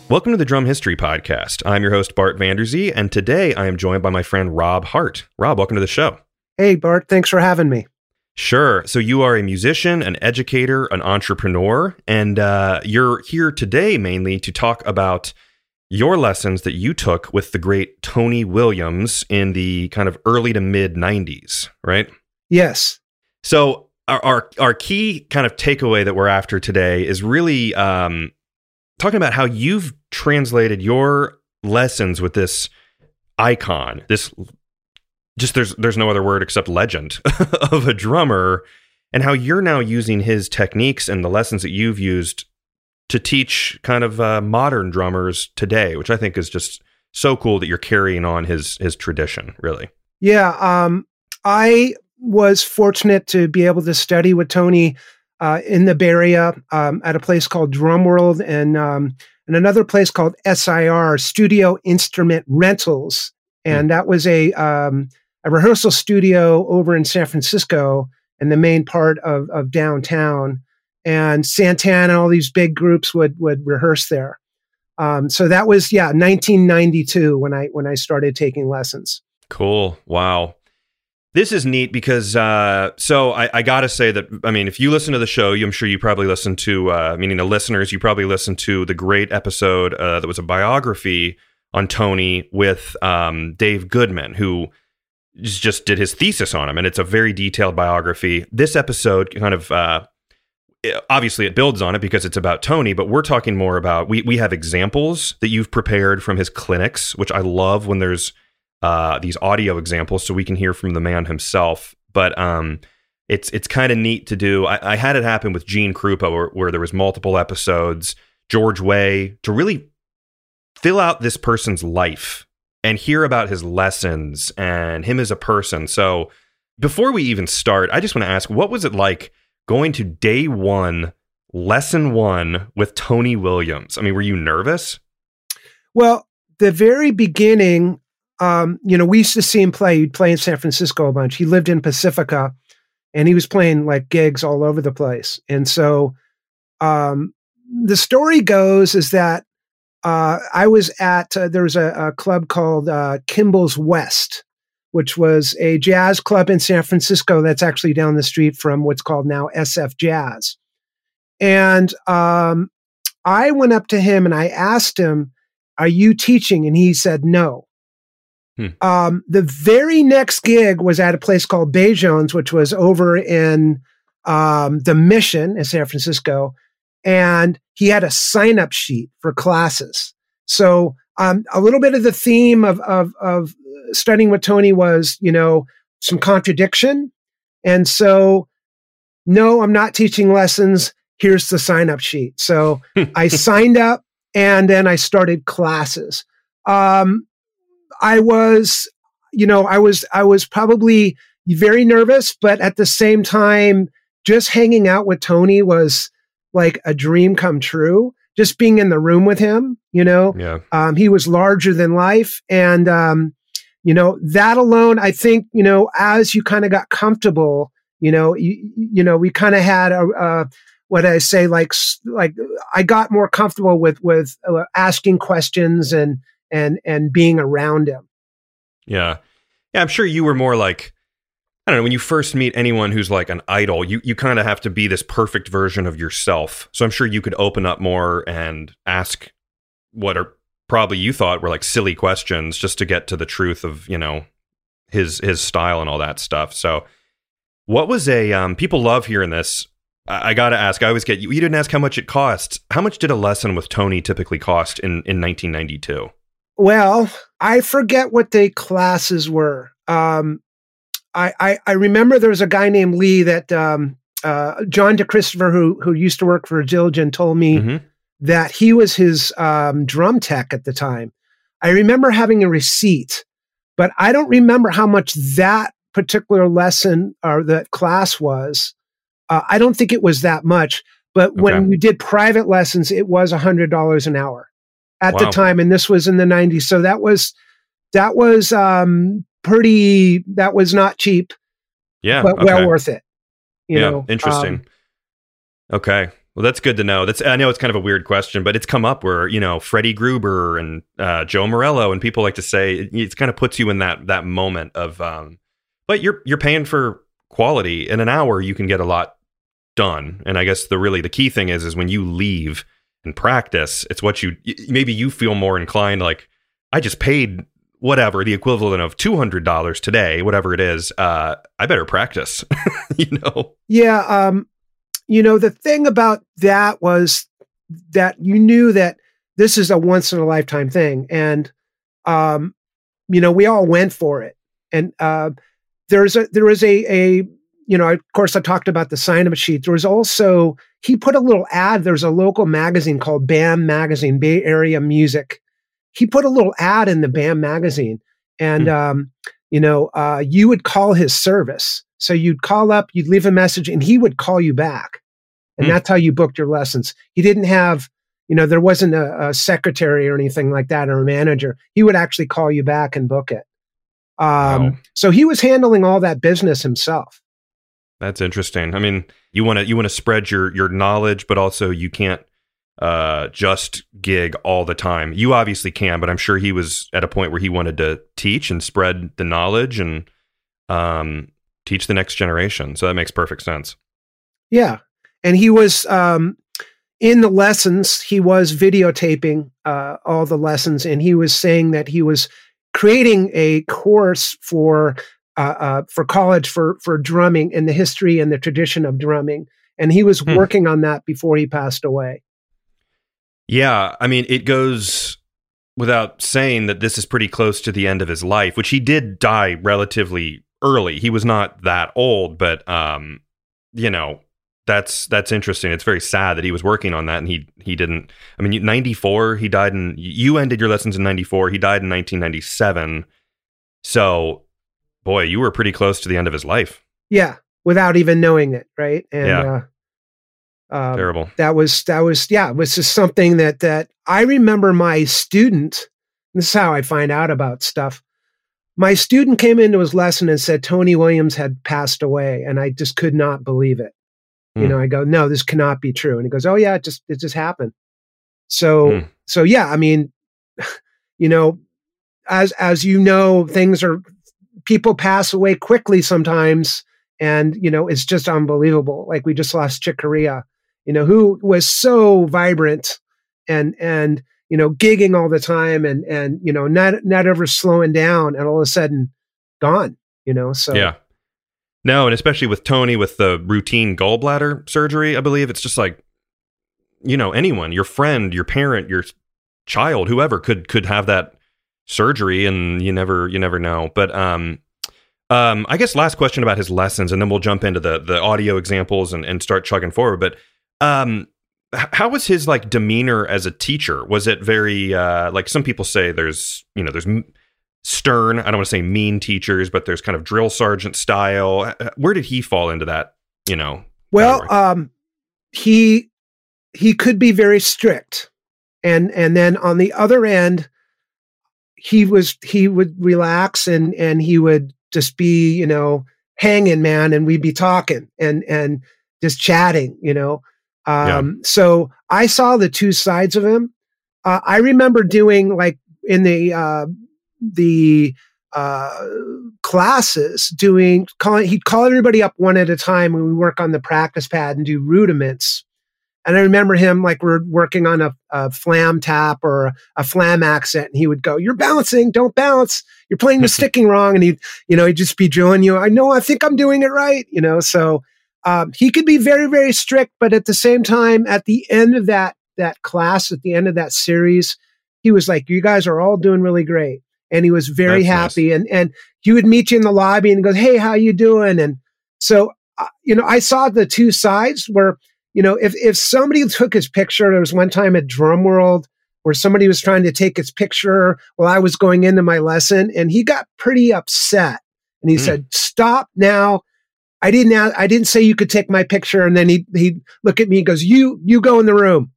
Welcome to the Drum History Podcast. I'm your host, Bart Vanderzee, and today I am joined by my friend Rob Hart. Rob, welcome to the show. Hey, Bart. Thanks for having me. Sure. So you are a musician, an educator, an entrepreneur, and you're here today mainly to talk about your lessons that you took with the great Tony Williams in the kind of early to mid 90s, right? Yes. So our key kind of takeaway that we're after today is really talking about how you've translated your lessons with this icon, this just there's no other word except legend of a drummer, and how you're now using his techniques and the lessons that you've used to teach kind of modern drummers today, which I think is just so cool that you're carrying on his tradition, really. Yeah. I was fortunate to be able to study with Tony in the Bay Area at a place called Drum World and another place called SIR, Studio Instrument Rentals. And that was a rehearsal studio over in San Francisco in the main part of downtown. And Santana, all these big groups would rehearse there. So that was, 1992 when I started taking lessons. Cool. Wow. This is neat because, so I got to say that, I mean, if you listen to the show, I'm sure you probably listen to, meaning the listeners, you probably listened to the great episode that was a biography on Tony with Dave Goodman, who just did his thesis on him. And it's a very detailed biography. This episode kind of, obviously it builds on it because it's about Tony, but we're talking more about, we have examples that you've prepared from his clinics, which I love when there's these audio examples so we can hear from the man himself. But it's kind of neat to do. I had it happen with Gene Krupa where there was multiple episodes, George Way, to really fill out this person's life and hear about his lessons and him as a person. So before we even start, I just want to ask, what was it like going to day one, lesson one with Tony Williams? I mean, were you nervous? Well, the very beginning, we used to see him play. He'd play in San Francisco a bunch. He lived in Pacifica and he was playing like gigs all over the place. And so the story goes is that I was at, there was a club called Kimball's West, which was a jazz club in San Francisco that's actually down the street from what's called now SF Jazz. And I went up to him and I asked him, "Are you teaching?" And he said, "No." The very next gig was at a place called Bay Jones, which was over in the Mission in San Francisco. And he had a sign-up sheet for classes. So a little bit of the theme of studying with Tony was, some contradiction. And so, no, I'm not teaching lessons. Here's the sign-up sheet. So I signed up and then I started classes. I was probably very nervous, but at the same time, just hanging out with Tony was like a dream come true. Just being in the room with him, Yeah. He was larger than life. And, that alone, I think, as you kind of got comfortable, we kind of had what I say, like I got more comfortable with asking questions and being around him. Yeah. Yeah, I'm sure you were more like, I don't know, when you first meet anyone who's like an idol, you kind of have to be this perfect version of yourself. So I'm sure you could open up more and ask what are probably you thought were like silly questions just to get to the truth of, his style and all that stuff. So what was people love hearing this. I got to ask, I always get, you didn't ask how much it costs. How much did a lesson with Tony typically cost in 1992? Well, I forget what the classes were. I remember there was a guy named Lee that John DeChristopher, who used to work for Zildjian, told me that he was his drum tech at the time. I remember having a receipt, but I don't remember how much that particular lesson or that class was. I don't think it was that much, but when we did private lessons, it was $100 an hour at the time, and this was in the 90s. So that was that was not cheap. Yeah, but well worth it. You know, interesting. Okay. Well, that's good to know. I know it's kind of a weird question, but it's come up where, Freddie Gruber and Joe Morello and people like to say it kind of puts you in that moment of, but you're paying for quality. In an hour, you can get a lot done. And I guess the key thing is when you leave and practice, it's what maybe you feel more inclined, like, I just paid whatever, the equivalent of $200 today, whatever it is, I better practice, Yeah. The thing about that was that you knew that this is a once in a lifetime thing. And, we all went for it. And there was a of course I talked about the sign-up sheet. There was also, he put a little ad. There's a local magazine called BAM Magazine, Bay Area Music. He put a little ad in the BAM Magazine, and, you would call his service. So you'd call up, you'd leave a message, and he would call you back. And that's how you booked your lessons. He didn't have, there wasn't a secretary or anything like that, or a manager. He would actually call you back and book it. Wow. So he was handling all that business himself. That's interesting. I mean, you want to spread your knowledge, but also you can't just gig all the time. You obviously can, but I'm sure he was at a point where he wanted to teach and spread the knowledge and teach the next generation. So that makes perfect sense. Yeah. And he was in the lessons, he was videotaping all the lessons, and he was saying that he was creating a course for college for drumming and the history and the tradition of drumming. And he was working on that before he passed away. Yeah. I mean, it goes without saying that this is pretty close to the end of his life, which he did die relatively early. He was not that old, but, that's interesting. It's very sad that he was working on that and he didn't. I mean, 94, he died you ended your lessons in 94. He died in 1997. So, boy, you were pretty close to the end of his life. Yeah, without even knowing it, right? And yeah. Terrible. That was it was just something that I remember my student. This is how I find out about stuff. My student came into his lesson and said Tony Williams had passed away, and I just could not believe it. I go, no, this cannot be true. And he goes, oh yeah, it just happened. So yeah, I mean, as people pass away quickly sometimes, and it's just unbelievable. Like we just lost Chick Corea, who was so vibrant and gigging all the time and not ever slowing down, and all of a sudden gone. So yeah. No, and especially with Tony, with the routine gallbladder surgery, I believe it's just like, anyone, your friend, your parent, your child, whoever could have that surgery, and you never know. But I guess last question about his lessons, and then we'll jump into the audio examples and start chugging forward. But how was his demeanor as a teacher? Was it very like some people say there's stern, I don't want to say mean teachers, but there's kind of drill sergeant style. Where did he fall into that, Well, he could be very strict. And then on the other end, he would relax and he would just be, hanging, man, and we'd be talking and just chatting, So I saw the two sides of him. I remember doing in the classes he'd call everybody up one at a time when we work on the practice pad and do rudiments. And I remember him we're working on a flam tap or a flam accent, and he would go, "You're bouncing, don't bounce. You're playing the sticking wrong." And he'd just be drilling you. I think I'm doing it right. So he could be very, very strict, but at the same time, at the end of that class, at the end of that series, he was like, "You guys are all doing really great." And he was very happy. Nice. And he would meet you in the lobby and goes, "Hey, how you doing?" And so, I saw the two sides where, if somebody took his picture, there was one time at Drum World where somebody was trying to take his picture while I was going into my lesson, and he got pretty upset. And he said, "Stop now. I didn't say you could take my picture." And then he'd look at me and goes, You go in the room.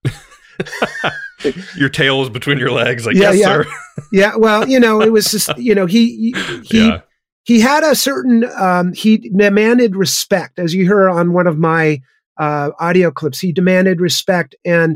Your tail is between your legs, yes, sir. Yeah. Well, it was just, he had a certain, he demanded respect, as you heard on one of my audio clips. He demanded respect, and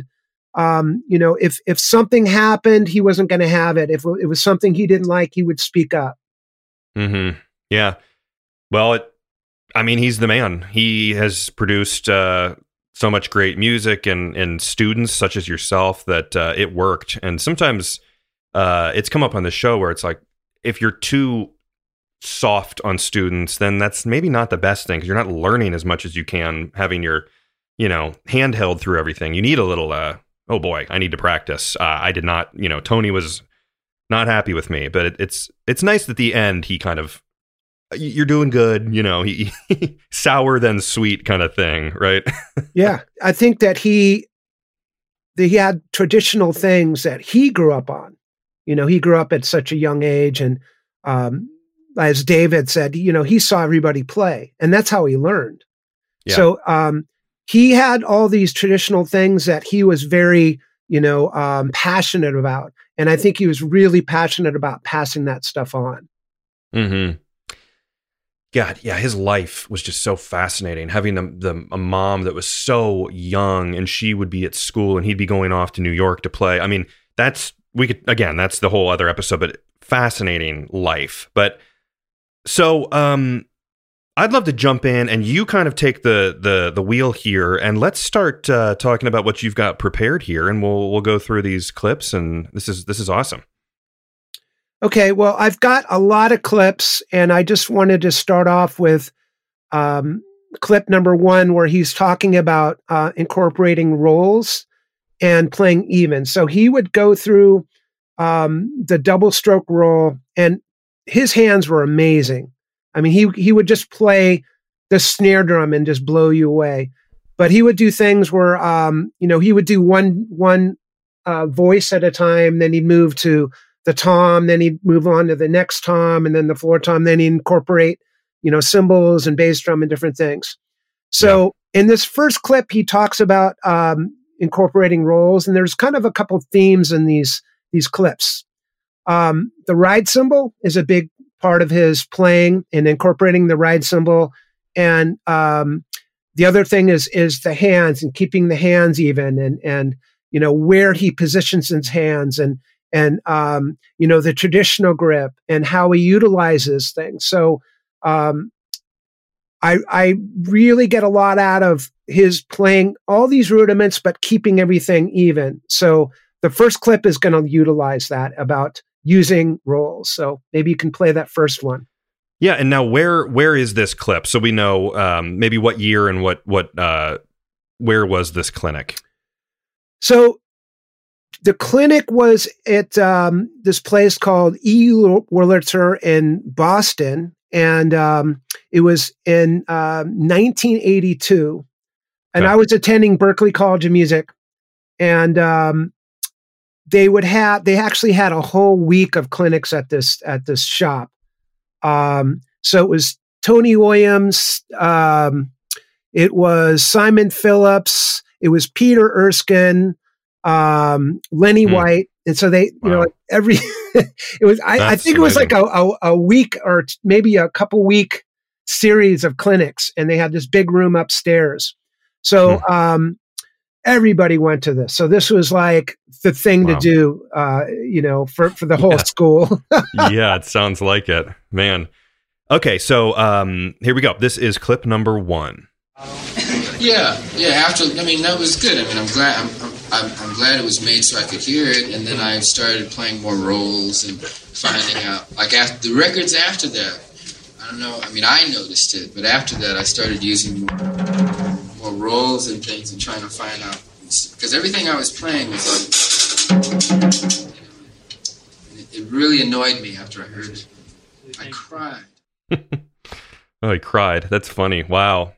if something happened, he wasn't going to have it. If it was something he didn't like, he would speak up. Mm-hmm. Yeah. Well, he's the man. He has produced so much great music and students such as yourself that it worked. And sometimes it's come up on the show where it's like, if you're too soft on students, then that's maybe not the best thing because you're not learning as much as you can having your, handheld through everything. You need a little, oh boy, I need to practice. I did not, Tony was not happy with me, but it's nice at the end he kind of, you're doing good, he sour then sweet kind of thing, right? Yeah, I think that he had traditional things that he grew up on. He grew up at such a young age, and as David said, he saw everybody play, and that's how he learned. Yeah. So he had all these traditional things that he was very, passionate about, and I think he was really passionate about passing that stuff on. Mm-hmm. God, yeah, his life was just so fascinating. Having a mom that was so young, and she would be at school, and he'd be going off to New York to play. That's the whole other episode, but fascinating life. But so, I'd love to jump in, and you kind of take the wheel here, and let's start talking about what you've got prepared here, and we'll go through these clips, and this is awesome. Okay, well, I've got a lot of clips, and I just wanted to start off with clip number 1, where he's talking about incorporating rolls and playing even. So he would go through the double stroke roll, and his hands were amazing. He would just play the snare drum and just blow you away. But he would do things where, he would do one voice at a time, then he'd move to the tom, then he'd move on to the next tom, and then the floor tom, then he'd incorporate, cymbals and bass drum and different things. So in this first clip, he talks about incorporating rolls, and there's kind of a couple themes in these clips. The ride cymbal is a big part of his playing and incorporating the ride cymbal. And the other thing is the hands and keeping the hands even and where he positions his hands and the traditional grip and how he utilizes things. So I really get a lot out of his playing all these rudiments, but keeping everything even. So the first clip is going to utilize that about using rolls. So maybe you can play that first one. Yeah. And now where is this clip? So we know maybe what year and where was this clinic? So the clinic was at this place called E.U. Wurlitzer in Boston, and it was in 1982. And I was attending Berklee College of Music, and they actually had a whole week of clinics at this shop. So it was Tony Williams, it was Simon Phillips, it was Peter Erskine, Lenny White, and so they, it was. I think it was like a week or maybe a couple week series of clinics, and they had this big room upstairs. So everybody went to this. So this was like the thing to do, for the whole school. Yeah, it sounds like it, man. Okay, so here we go. This is clip number 1. Yeah. After, that was good. I'm glad it was made so I could hear it, and then I started playing more rolls and finding out. Like the records after that, I don't know. I noticed it, but after that, I started using more rolls and things and trying to find out, because everything I was playing was like, it really annoyed me after I heard it. I cried. Oh, he cried. That's funny. Wow.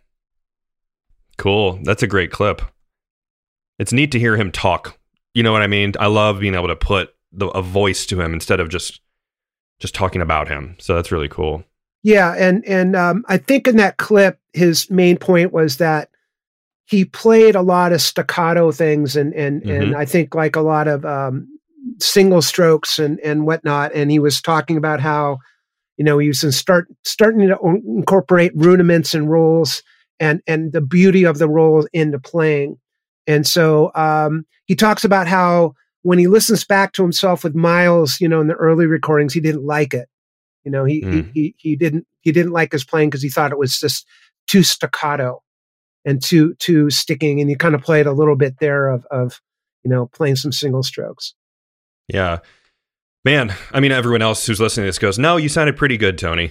Cool. That's a great clip. It's neat to hear him talk. You know what I mean? I love being able to put a voice to him instead of just talking about him. So that's really cool. Yeah, and I think in that clip, his main point was that he played a lot of staccato things and I think like a lot of single strokes and whatnot. And he was talking about how, he was starting to incorporate rudiments and rolls and the beauty of the role into playing. And so he talks about how when he listens back to himself with Miles, in the early recordings, he didn't like it. He didn't like his playing because he thought it was just too staccato and too sticking. And he kind of played a little bit there of playing some single strokes. Yeah. Man, I mean, everyone else who's listening to this goes, "No, you sounded pretty good, Tony."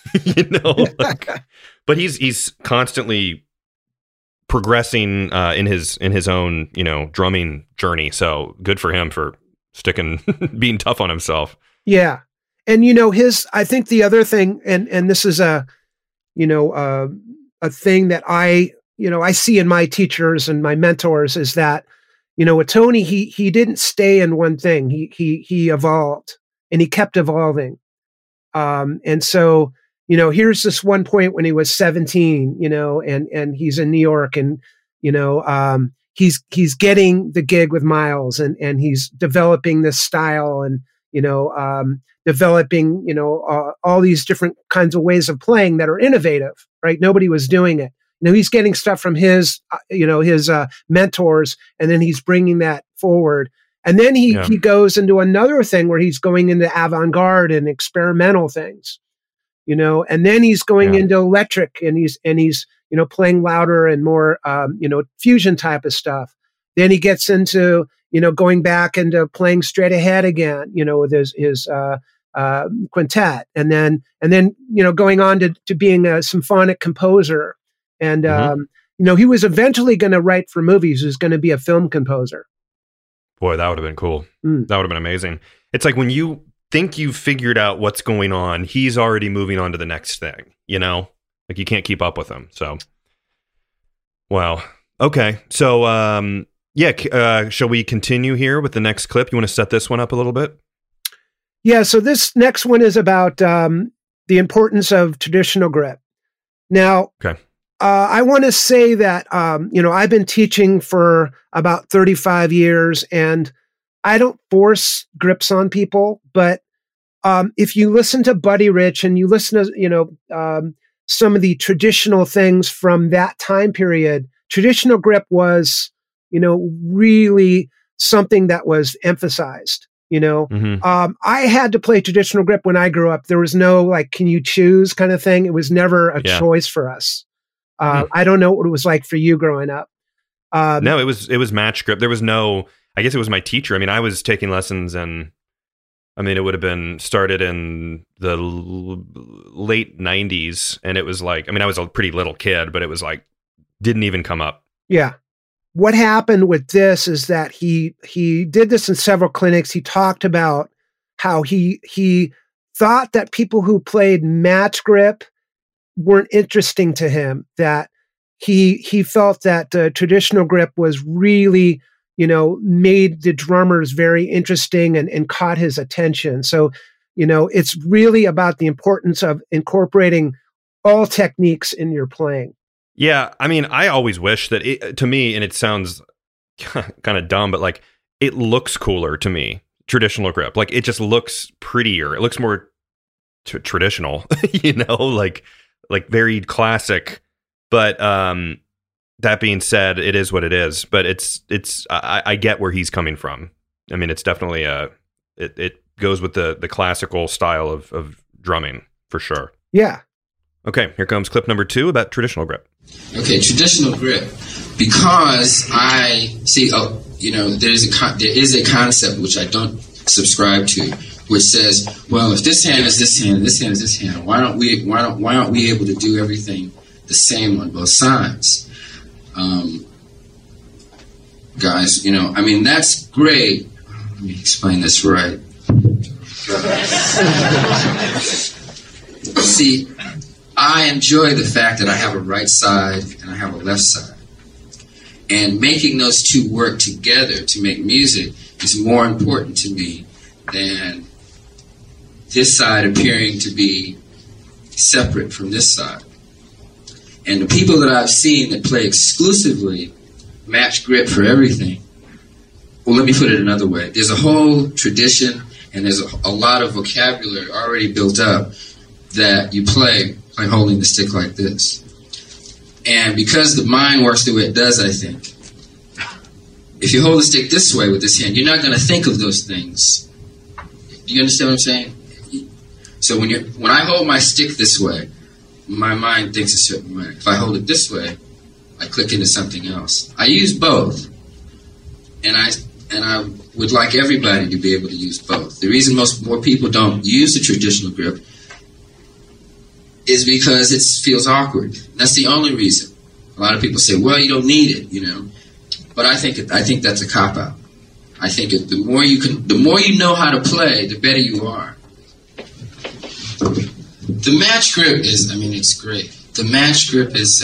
But he's constantly progressing in his own, drumming journey. So good for him for sticking, being tough on himself. Yeah. And, I think the other thing, and this is a thing that I see in my teachers and my mentors is that, with Tony, he didn't stay in one thing. He evolved, and he kept evolving. And so, here's this one point when he was 17, and he's in New York, and, he's getting the gig with Miles, and he's developing this style, and, developing, all these different kinds of ways of playing that are innovative, right? Nobody was doing it. He's getting stuff from his mentors, and then he's bringing that forward. And then he goes into another thing where he's going into avant-garde and experimental things, and then he's going into electric, and he's playing louder and more, fusion type of stuff. Then he gets into, going back into playing straight ahead again, with his quintet, and then going on to being a symphonic composer. And, he was eventually going to write for movies. He was going to be a film composer. Boy, that would have been cool. That would have been amazing. It's like when you think you've figured out what's going on, he's already moving on to the next thing, Like you can't keep up with him. So, wow. Okay. So, shall we continue here with the next clip? You want to set this one up a little bit? Yeah. So this next one is about the importance of traditional grip. Now, okay. I want to say that, I've been teaching for about 35 years, and I don't force grips on people, but if you listen to Buddy Rich and you listen to, some of the traditional things from that time period, traditional grip was, really something that was emphasized. I had to play traditional grip when I grew up. There was no can you choose kind of thing. It was never a choice for us. I don't know what it was like for you growing up. No, it was match grip. There was no, I guess it was my teacher. I mean, I was taking lessons, and it would have been started in the late 90s. And it was I was a pretty little kid, but it was didn't even come up. Yeah. What happened with this is that he did this in several clinics. He talked about how he thought that people who played match grip weren't interesting to him, that he felt that traditional grip was really, made the drummers very interesting and caught his attention. So, it's really about the importance of incorporating all techniques in your playing. Yeah. I always wish that to me, and it sounds kind of dumb, but it looks cooler to me, traditional grip. It just looks prettier. It looks more traditional, very classic. But that being said, it is what it is. But I get where he's coming from. It's definitely it goes with the classical style of drumming for sure. Yeah. Okay, here comes clip number 2 about traditional grip. Okay, traditional grip, because I see. There is a concept which I don't subscribe to, which says, well, if this hand is this hand and this hand is this hand, why aren't we able to do everything the same on both sides? Guys, that's great. Let me explain this right. See, I enjoy the fact that I have a right side and I have a left side. And making those two work together to make music is more important to me than this side appearing to be separate from this side. And the people that I've seen that play exclusively match grip for everything, well, let me put it another way. There's a whole tradition and there's a lot of vocabulary already built up that you play by holding the stick like this. And because the mind works the way it does, I think, if you hold the stick this way with this hand, you're not going to think of those things. Do you understand what I'm saying? So when I hold my stick this way, my mind thinks a certain way. If I hold it this way, I click into something else. I use both, and I would like everybody to be able to use both. The reason more people don't use the traditional grip is because it feels awkward. That's the only reason. A lot of people say, "Well, you don't need it," you know. But I think that's a cop out. I think the more you know how to play, the better you are. The match grip it's great. The match grip is,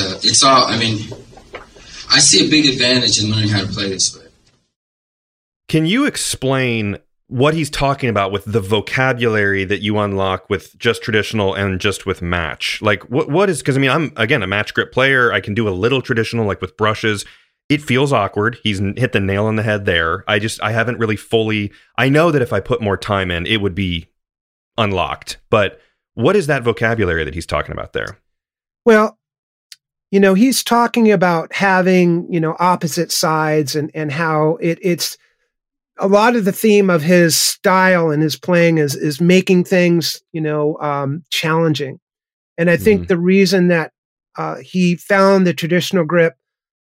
I see a big advantage in learning how to play this way. Can you explain what he's talking about with the vocabulary that you unlock with just traditional and just with match? Like, what is, because I'm, again, a match grip player. I can do a little traditional, like with brushes. It feels awkward. He's hit the nail on the head there. I haven't really fully, I know that if I put more time in, it would be unlocked. But what is that vocabulary that he's talking about there? Well, he's talking about having, opposite sides and how it's a lot of the theme of his style and his playing is making things, challenging. And I think the reason that he found the traditional grip,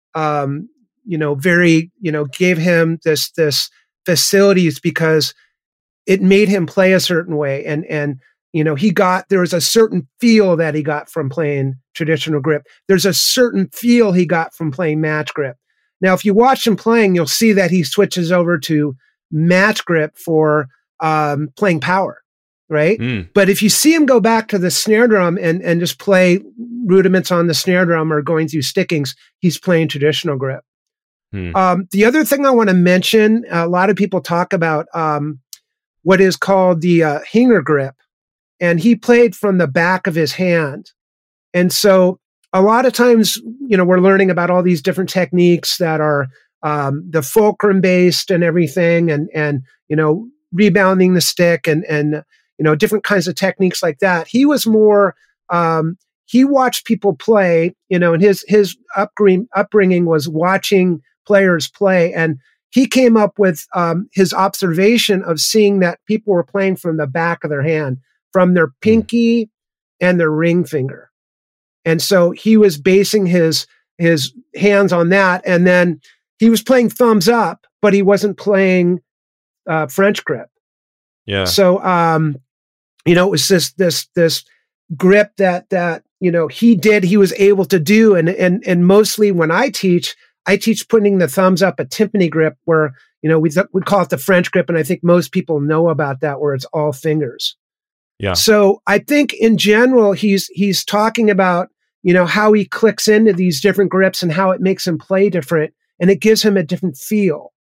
very, gave him this facility is because it made him play a certain way. And there was a certain feel that he got from playing traditional grip. There's a certain feel he got from playing match grip. Now, if you watch him playing, you'll see that he switches over to match grip for playing power, right? But if you see him go back to the snare drum and just play rudiments on the snare drum or going through stickings, he's playing traditional grip. The other thing I want to mention, a lot of people talk about what is called the Hinger grip, and he played from the back of his hand. And so a lot of times, we're learning about all these different techniques that are the fulcrum based and everything, and rebounding the stick and different kinds of techniques like that. He was more, he watched people play, and his upbringing was watching players play. And he came up with his observation of seeing that people were playing from the back of their hand, from their pinky and their ring finger. And so he was basing his hands on that. And then he was playing thumbs up, but he wasn't playing French grip. Yeah. So, it was this grip that he was able to do. And mostly when I teach putting the thumbs up, a timpani grip, where, we call it the French grip. And I think most people know about that, where it's all fingers. Yeah. So I think in general, he's talking about, how he clicks into these different grips and how it makes him play different, and it gives him a different feel.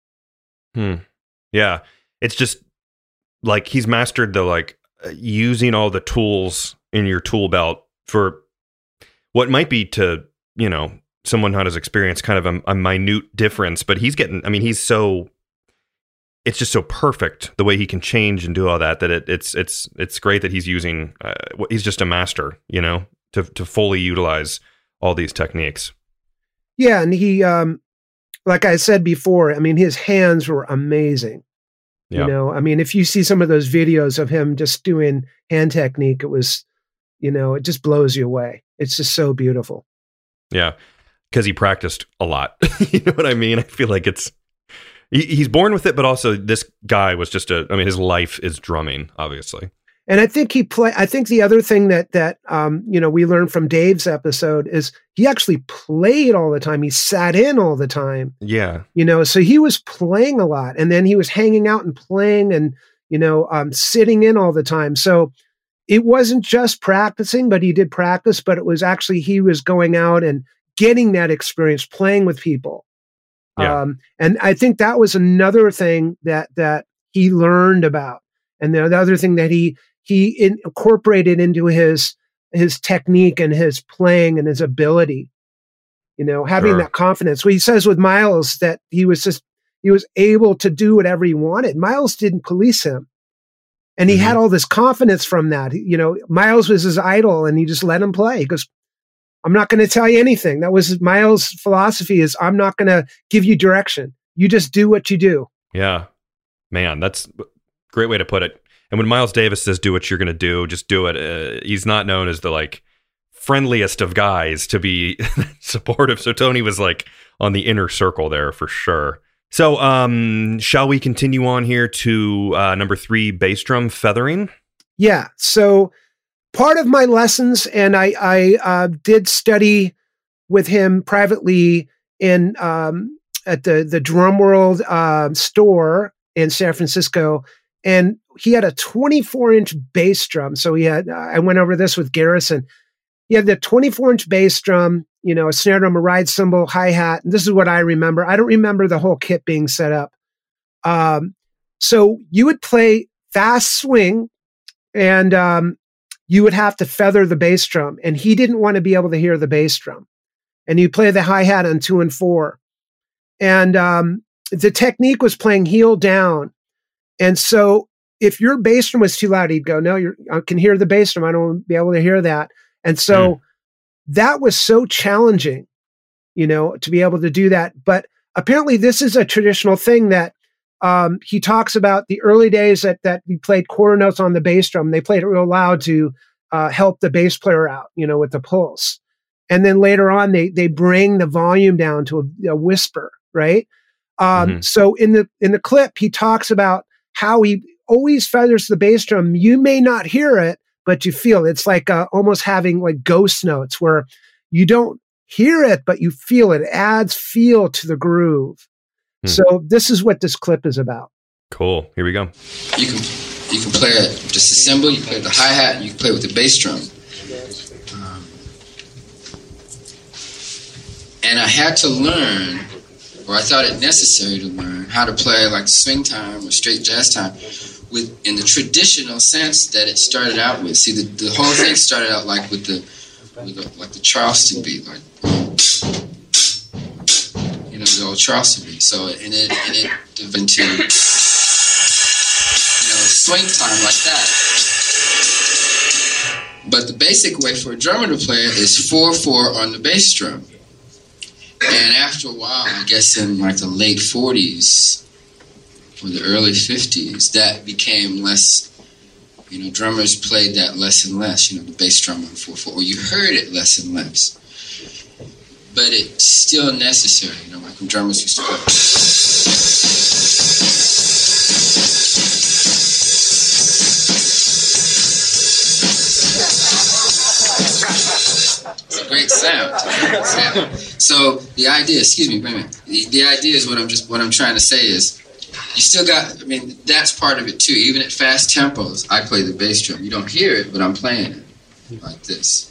Yeah. It's just like he's mastered the using all the tools in your tool belt for what might be to, someone not as experienced, kind of a minute difference, but he's getting, it's just so perfect the way he can change and do all that it's great that he's using, he's just a master, to fully utilize all these techniques. Yeah. And he, like I said before, his hands were amazing. Yeah. If you see some of those videos of him just doing hand technique, it was, it just blows you away. It's just so beautiful. Yeah. Because he practiced a lot. You know what I mean? I feel like he's born with it, but also this guy was just his life is drumming, obviously. And I think I think the other thing that we learned from Dave's episode is he actually played all the time. He sat in all the time. Yeah. So he was playing a lot, and then he was hanging out and playing and, sitting in all the time. So it wasn't just practicing, but he did practice, but it was actually, he was going out and getting that experience, playing with people. Yeah. And I think that was another thing that he learned about. And the other thing that he incorporated into his technique and his playing and his ability, having that confidence. Well, he says with Miles that he was able to do whatever he wanted. Miles didn't police him. And he had all this confidence from that. Miles was his idol, and he just let him play. He goes, I'm not going to tell you anything. That was Miles' philosophy is I'm not going to give you direction. You just do what you do. Yeah, man, that's a great way to put it. And when Miles Davis says, do what you're going to do, just do it. He's not known as the like friendliest of guys to be supportive. So Tony was like on the inner circle there for sure. So shall we continue on here to number 3, bass drum feathering? Yeah. So part of my lessons, and I did study with him privately in at the Drum World store in San Francisco, and he had a 24-inch bass drum. So he had, I went over this with Garrison. He had the 24-inch bass drum, you know, a snare drum, a ride cymbal, hi-hat. And this is what I remember. I don't remember the whole kit being set up. So you would play fast swing, and you would have to feather the bass drum. And he didn't want to be able to hear the bass drum. And you play the hi-hat on 2 and 4. And the technique was playing heel down. And so if your bass drum was too loud, he'd go, no, I can hear the bass drum. I don't want to be able to hear that. And so that was so challenging, you know, to be able to do that. But apparently this is a traditional thing that he talks about the early days that we played quarter notes on the bass drum. They played it real loud to help the bass player out, you know, with the pulse. And then later on, they bring the volume down to a whisper, right? So in the clip, he talks about how he always feathers the bass drum. You may not hear it, but you feel it. It's like almost having like ghost notes where you don't hear it, but you feel it. It adds feel to the groove. So this is what this clip is about. Cool. Here we go. You can play it just a cymbal. You can play the hi-hat. And you can play with the bass drum. And I had to learn, or I thought it necessary to learn, how to play like swing time or straight jazz time in the traditional sense that it started out with. See, the whole thing started out like with the Charleston beat, like, you know, the old Charleston beat. So and it developed into, you know, swing time like that. But the basic way for a drummer to play it is 4/4 on the bass drum. And after a while, I guess in like the late 40s or the early 50s, that became less, you know, drummers played that less and less, you know, the bass drum on 4/4, or you heard it less and less. But it's still necessary, you know, like when drummers used to play. It's a great sound. So the idea, excuse me, wait a minute. The idea is what I'm trying to say is, you still got, I mean, that's part of it too. Even at fast tempos, I play the bass drum. You don't hear it, but I'm playing it like this.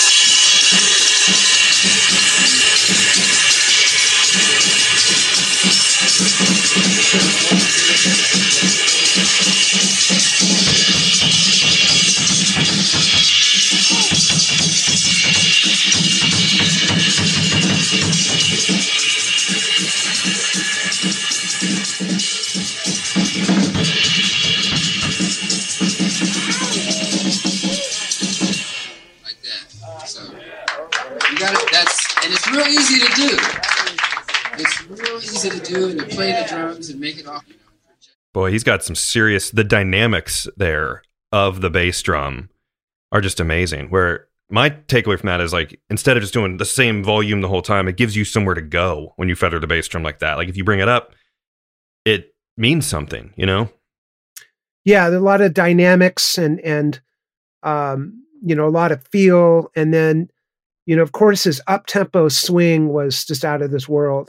Like that. So you got it. And it's real easy to do. It's real easy to do, and to play the drums and make it off. Boy, he's got some serious. The dynamics there of the bass drum are just amazing. Where my takeaway from that is like, instead of just doing the same volume the whole time, it gives you somewhere to go when you feather the bass drum like that. Like if you bring it up, it means something, you know? Yeah, there's a lot of dynamics and you know, a lot of feel. And then, you know, of course, his up-tempo swing was just out of this world.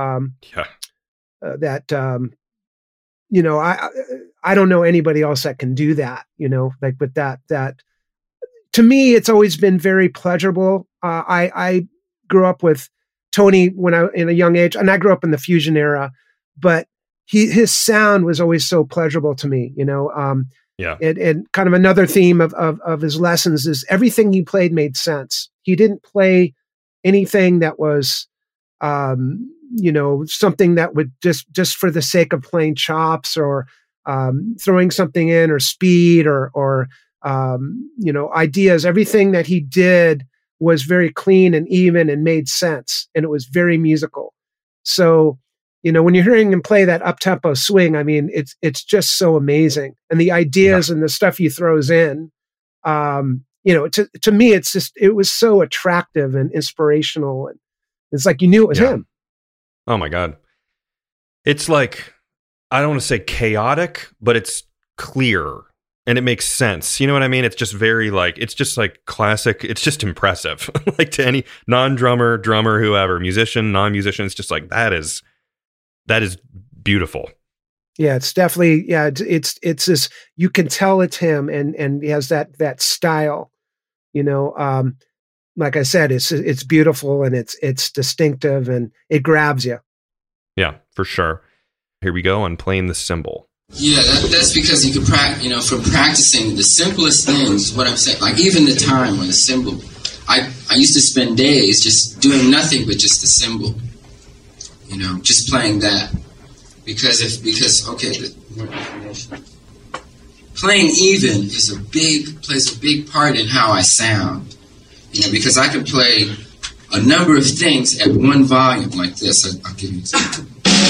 You know, I don't know anybody else that can do that, you know, like with that to me, it's always been very pleasurable. I grew up with Tony in a young age, and I grew up in the fusion era, but his sound was always so pleasurable to me, you know? And kind of another theme of his lessons is everything he played made sense. He didn't play anything that was, you know, something that would just for the sake of playing chops or throwing something in or speed or you know, ideas. Everything that he did was very clean and even and made sense, and it was very musical. So, when you're hearing him play that up-tempo swing, I mean, it's just so amazing. And the ideas and the stuff he throws in, to me, it was so attractive and inspirational. And it's like you knew it was him. Oh my God. It's like, I don't want to say chaotic, but it's clear and it makes sense. You know what I mean? It's just very it's just like classic. It's just impressive. Like to any non-drummer, drummer, whoever, musician, non-musician, it's just like, that is beautiful. Yeah, it's definitely, it's this, you can tell it's him, and he has that style, like I said, it's beautiful and it's distinctive and it grabs you. Yeah, for sure. Here we go on playing the cymbal. Yeah, that's because you could practice, from practicing the simplest things, what I'm saying, like even the time or the cymbal. I used to spend days just doing nothing but just the cymbal, just playing that. Because playing even plays a big part in how I sound. Because I can play a number of things at one volume like this. I'll give you an example.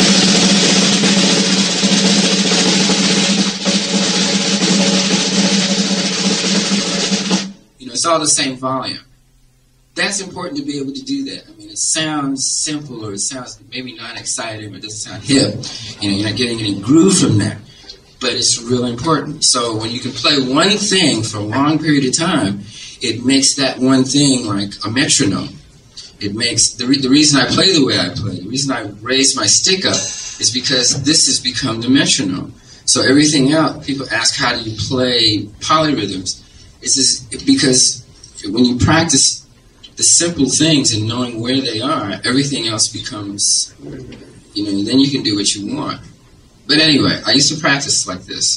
It's all the same volume. That's important to be able to do that. I mean, it sounds simple, or it sounds maybe not exciting, or it doesn't sound hip. You're not getting any groove from that. But it's really important. So when you can play one thing for a long period of time, it makes that one thing like a metronome. It makes the reason I play the way I play, the reason I raise my stick up, is because this has become the metronome. So everything else, people ask, how do you play polyrhythms? It's just because when you practice the simple things and knowing where they are, everything else becomes, then you can do what you want. But anyway, I used to practice like this.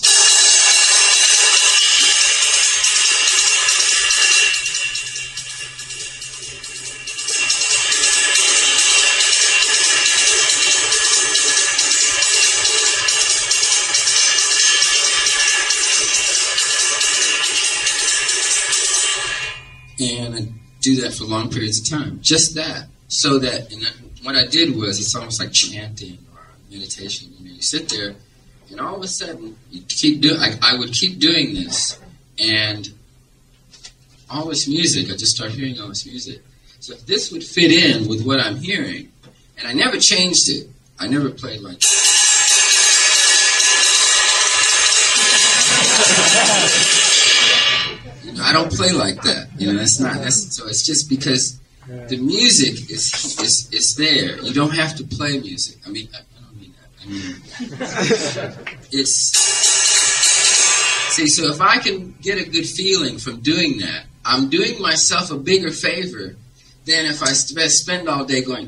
And I do that for long periods of time. Just that. So that, and what I did was, it's almost like chanting or meditation. You sit there, and all of a sudden, you keep doing. I would keep doing this, and all this music, I just start hearing all this music. So if this would fit in with what I'm hearing, and I never changed it. I never played like I don't play like that. So it's just because the music is there. You don't have to play music. I mean, I don't mean that. I mean, so if I can get a good feeling from doing that, I'm doing myself a bigger favor than if I spend all day going,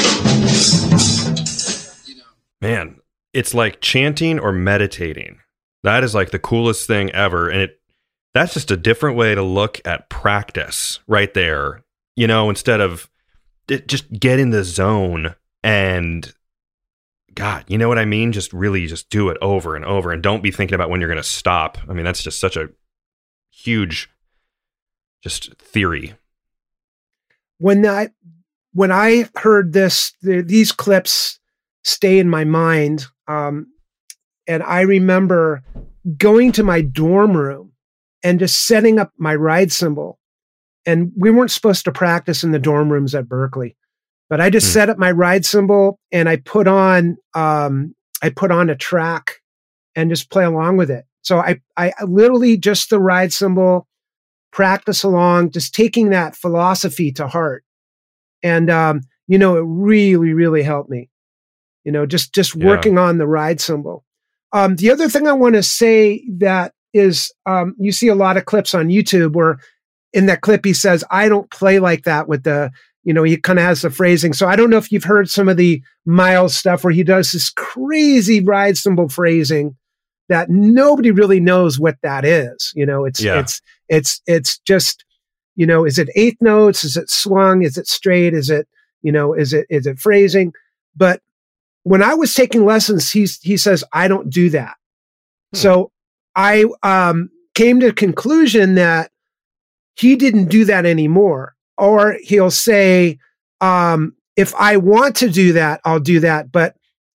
Man, it's like chanting or meditating. That is like the coolest thing ever. And that's just a different way to look at practice right there. Instead of just get in the zone and, God, you know what I mean? Just really just do it over and over, and don't be thinking about when you're going to stop. I mean, that's just such a huge just theory. When I heard these clips stay in my mind. And I remember going to my dorm room and just setting up my ride cymbal. And we weren't supposed to practice in the dorm rooms at Berklee, but I just set up my ride cymbal and I put on a track and just play along with it. So I literally just the ride cymbal, practice along, just taking that philosophy to heart. And, it really, really helped me, just working on the ride cymbal. The other thing I want to say that is, you see a lot of clips on YouTube where in that clip, he says, I don't play like that with he kind of has the phrasing. So I don't know if you've heard some of the Miles stuff where he does this crazy ride cymbal phrasing that nobody really knows what that is. It's just, is it eighth notes? Is it swung? Is it straight? Is it phrasing? But when I was taking lessons, he says, I don't do that. So I came to the conclusion that he didn't do that anymore. or he'll say, if I want to do that, I'll do that. But,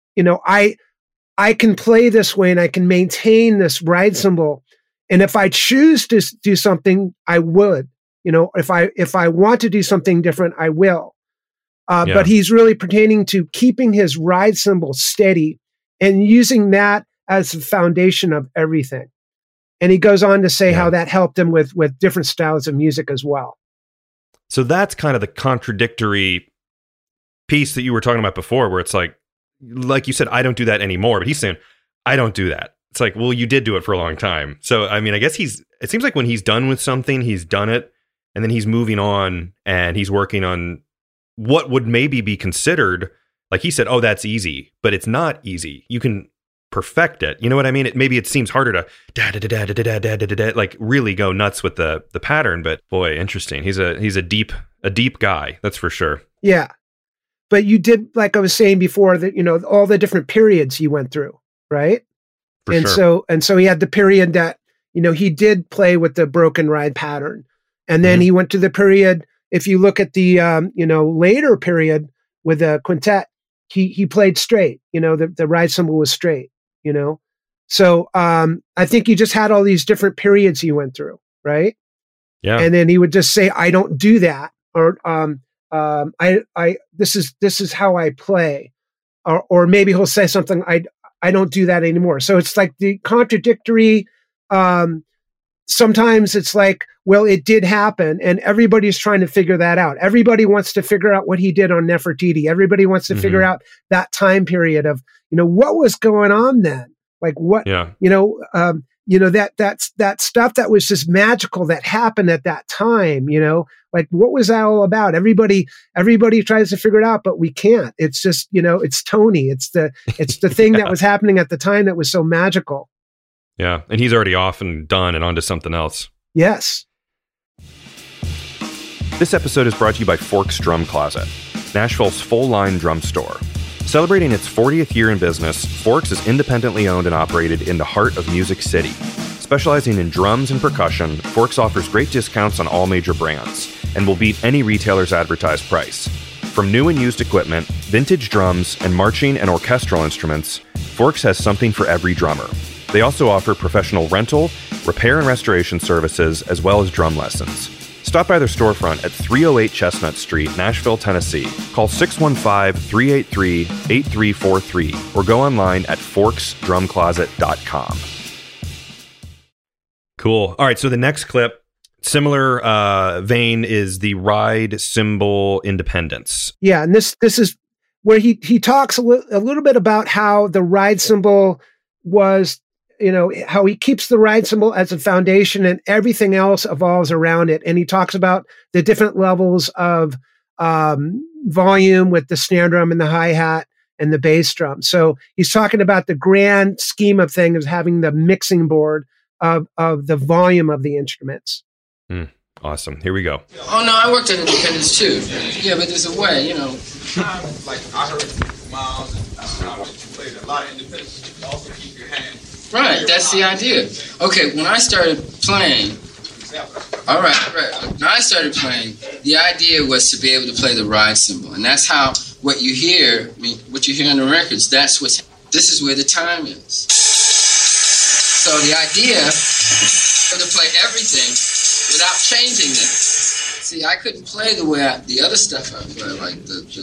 I can play this way and I can maintain this ride cymbal. And if I choose to do something, I would, if I want to do something different, I will. But he's really pertaining to keeping his ride cymbal steady and using that as the foundation of everything. And he goes on to say how that helped him with different styles of music as well. So that's kind of the contradictory piece that you were talking about before, where it's like you said, I don't do that anymore. But he's saying, I don't do that. It's like, well, you did do it for a long time. So, I mean, I guess it seems like when he's done with something, he's done it. And then he's moving on and he's working on what would maybe be considered, like he said, oh, that's easy. But it's not easy. You can perfect it. You know what I mean? Maybe it seems harder to like really go nuts with the pattern. But boy, interesting. He's a deep guy. That's for sure. Yeah. But you did, like I was saying before, that, all the different periods he went through, right? And so he had the period that, he did play with the broken ride pattern. And then he went to the period, if you look at the, later period with the quintet, he played straight, the ride cymbal was straight, So I think he just had all these different periods he went through, right? Yeah. And then he would just say, I don't do that. Or, this is how I play. Or maybe he'll say something, I don't do that anymore. So it's like the contradictory, sometimes it's like, well, it did happen and everybody's trying to figure that out. Everybody wants to figure out what he did on Nefertiti. Everybody wants to figure out that time period of, what was going on then? Like what, that stuff that was just magical that happened at that time, like what was that all about? Everybody tries to figure it out, but we can't. It's just, it's Tony. It's the thing that was happening at the time that was so magical. Yeah. And he's already off and done and on to something else. Yes. This episode is brought to you by Forks Drum Closet, Nashville's full-line drum store. Celebrating its 40th year in business, Forks is independently owned and operated in the heart of Music City. Specializing in drums and percussion, Forks offers great discounts on all major brands and will beat any retailer's advertised price. From new and used equipment, vintage drums, and marching and orchestral instruments, Forks has something for every drummer. They also offer professional rental, repair and restoration services, as well as drum lessons. Stop by their storefront at 308 Chestnut Street, Nashville, Tennessee. Call 615-383-8343 or go online at forksdrumcloset.com. Cool. All right, so the next clip, similar vein, is the ride cymbal independence. Yeah, and this is where he talks a little bit about how the ride cymbal was, how he keeps the ride cymbal as a foundation and everything else evolves around it. And he talks about the different levels of volume with the snare drum and the hi-hat and the bass drum. So he's talking about the grand scheme of things, having the mixing board of the volume of the instruments. Awesome. Here we go. Oh, no, I worked at Independence too. Yeah, but there's a way, Like I heard Miles and you played a lot of Independence. You also keep your hand. Right, that's the idea. Okay, when I started playing, all right. When I started playing, the idea was to be able to play the ride cymbal. And that's how what you hear, what you hear on the records, this is where the time is. So the idea was to play everything without changing them. See, I couldn't play the way the other stuff I play, like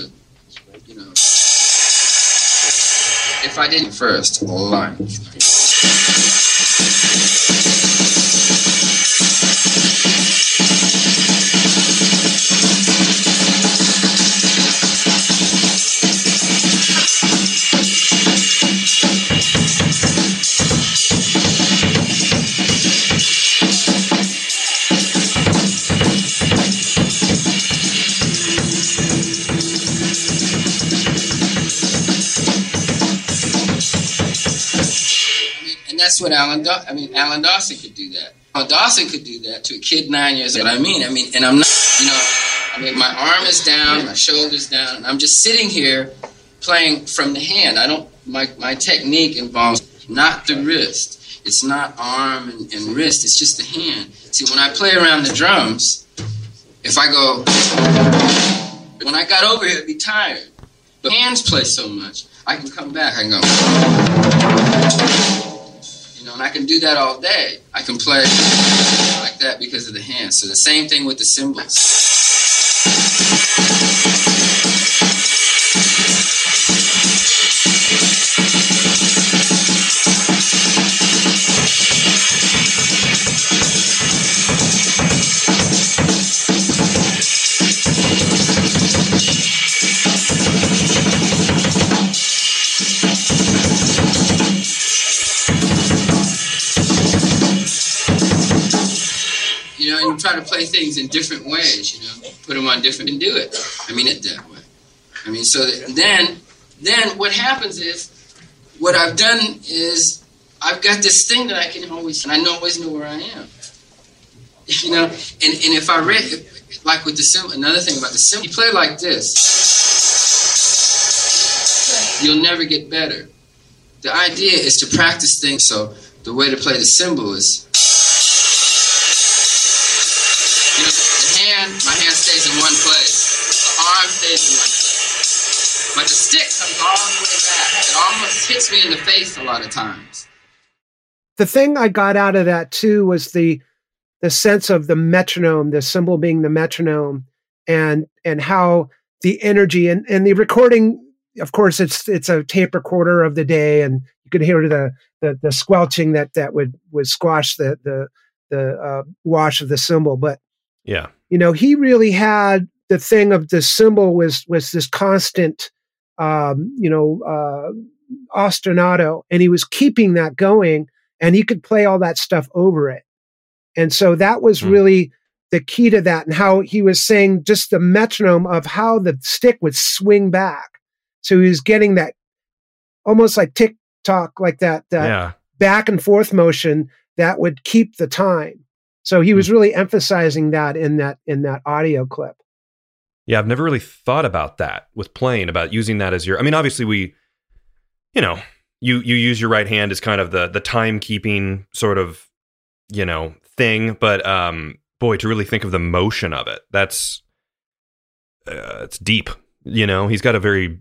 if I didn't first line. That's what Alan Dawson could do that. Alan Dawson could do that to a kid 9 years old. And I'm not, my arm is down, my shoulder's down, and I'm just sitting here playing from the hand. My technique involves not the wrist. It's not arm and wrist, it's just the hand. See, when I play around the drums, if I go, when I got over here, I'd be tired. But hands play so much, I can come back, I can go, and I can do that all day. I can play like that because of the hands. So the same thing with the cymbals. And try to play things in different ways, put them on different, and do it. It that way. So then what happens is, what I've done is, I've got this thing that I can always, and I always know where I am. And if I read, like with the cymbal, another thing about the cymbal, you play like this, you'll never get better. The idea is to practice things, so the way to play the cymbal is, my hand stays in one place. The arm stays in one place. But the stick comes all the way back. It almost hits me in the face a lot of times. The thing I got out of that too was the sense of the metronome, the cymbal being the metronome, and how the energy and the recording. Of course, it's a tape recorder of the day, and you could hear the squelching that would squash the wash of the cymbal, but. Yeah. He really had the thing of the cymbal was this constant, ostinato, and he was keeping that going, and he could play all that stuff over it. And so that was really the key to that, and how he was saying just the metronome of how the stick would swing back. So he was getting that almost like tick-tock, like that back and forth motion that would keep the time. So he was really emphasizing that in that audio clip. Yeah, I've never really thought about that with playing, about using that as your. Obviously we, you use your right hand as kind of the timekeeping sort of, thing. But boy, to really think of the motion of it, that's it's deep. He's got a very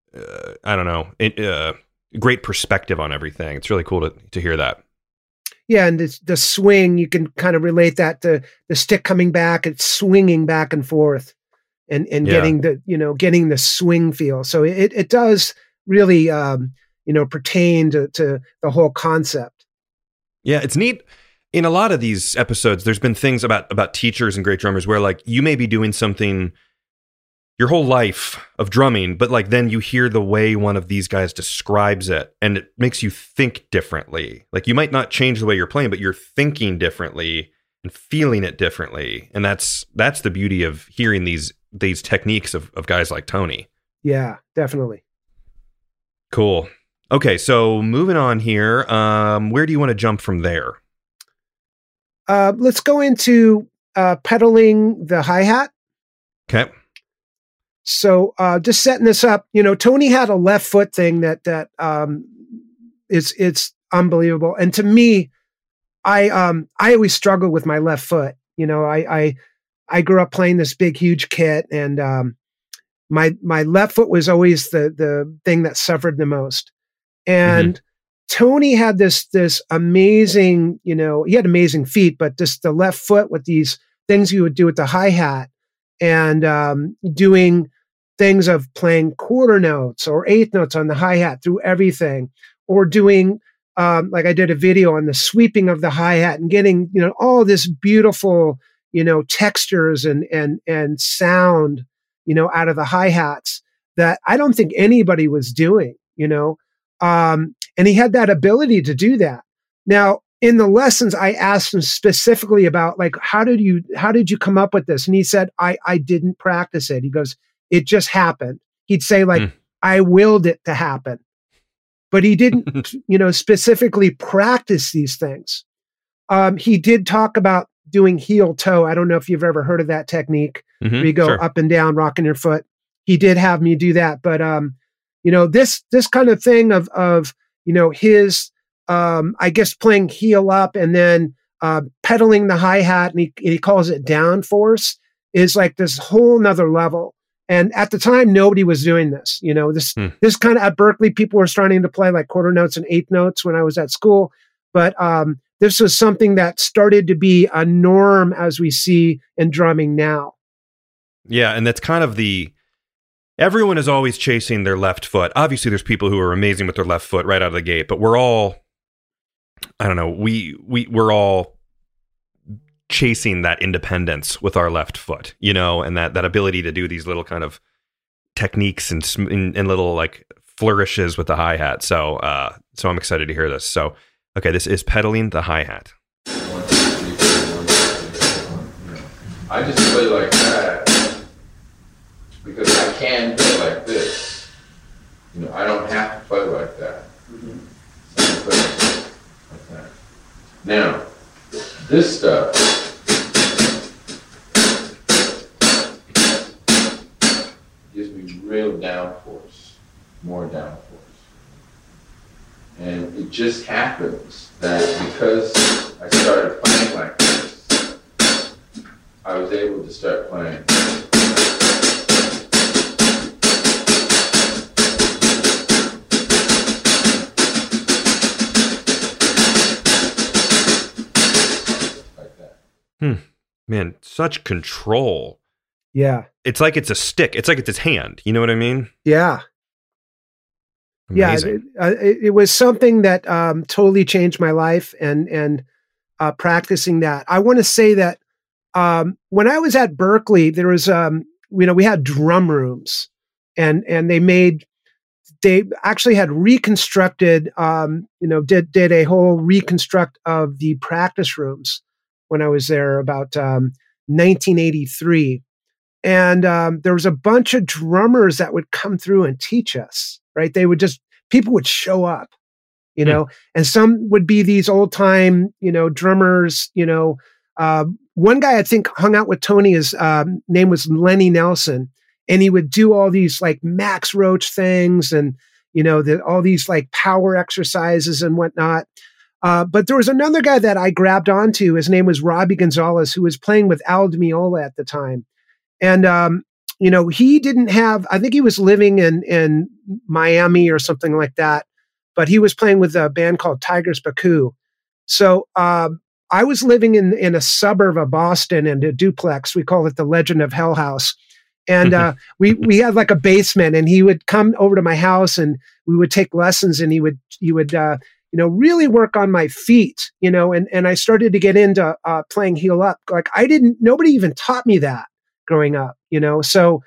great perspective on everything. It's really cool to hear that. Yeah, and the swing, you can kind of relate that to the stick coming back, it's swinging back and forth, and getting the swing feel. So it does really pertain to the whole concept. Yeah, it's neat. In a lot of these episodes, there's been things about teachers and great drummers where, like, you may be doing something your whole life of drumming, but like then you hear the way one of these guys describes it, and it makes you think differently. Like, you might not change the way you're playing, but you're thinking differently and feeling it differently. And that's the beauty of hearing these techniques of guys like Tony. Yeah, definitely. Cool. Okay, so moving on here, where do you want to jump from there? Let's go into pedaling the hi-hat. Okay. So just setting this up, Tony had a left foot thing that it's unbelievable. And to me, I always struggle with my left foot. I grew up playing this big, huge kit, and my left foot was always the thing that suffered the most. And Tony had this amazing, he had amazing feet, but just the left foot with these things you would do with the hi-hat, and doing things of playing quarter notes or eighth notes on the hi-hat through everything, or doing like I did a video on the sweeping of the hi-hat and getting all this beautiful textures and sound out of the hi-hats that I don't think anybody was doing. And he had that ability to do that. Now, in the lessons, I asked him specifically about, like, how did you come up with this? And he said, I didn't practice it. He goes, it just happened. He'd say, like, I willed it to happen, but he didn't, specifically practice these things. He did talk about doing heel toe. I don't know if you've ever heard of that technique, where you go up and down, rocking your foot. He did have me do that, but this kind of thing of his, I guess, playing heel up and then pedaling the hi-hat, and he calls it down force. is like this whole nother level. And at the time, nobody was doing this. This kind of at Berklee, people were starting to play like quarter notes and eighth notes when I was at school. But this was something that started to be a norm as we see in drumming now. Yeah, and that's kind of everyone is always chasing their left foot. Obviously, there's people who are amazing with their left foot right out of the gate, but we're all, I don't know, we're all chasing that independence with our left foot, and that ability to do these little kind of techniques and little like flourishes with the hi-hat. So I'm excited to hear this. So, okay, this is pedaling the hi-hat. I just play like that because I can play like this. I don't have to play like that. So I play like that. Now, this stuff gives me real downforce, more downforce. And it just happens that because I started playing like this, I was able to start playing. Like that. Man, such control. Yeah. It's like it's a stick. It's like it's his hand. You know what I mean? Yeah. Amazing. Yeah. It was something that totally changed my life and practicing that. I want to say that when I was at Berklee, there was, we had drum rooms and they actually had reconstructed, did a whole reconstruct of the practice rooms when I was there about 1983. And there was a bunch of drummers that would come through and teach us, right? People would show up, and some would be these old time, drummers, one guy I think hung out with Tony, his name was Lenny Nelson, and he would do all these like Max Roach things and, all these like power exercises and whatnot. But there was another guy that I grabbed onto. His name was Robbie Gonzalez, who was playing with Al Di Meola at the time. And, he didn't have, I think he was living in Miami or something like that, but he was playing with a band called Tigers Baku. So I was living in a suburb of Boston in a duplex. We call it the Legend of Hell House. And we had like a basement, and he would come over to my house and we would take lessons, and he would really work on my feet, and I started to get into playing heel up. Like nobody even taught me that growing up, so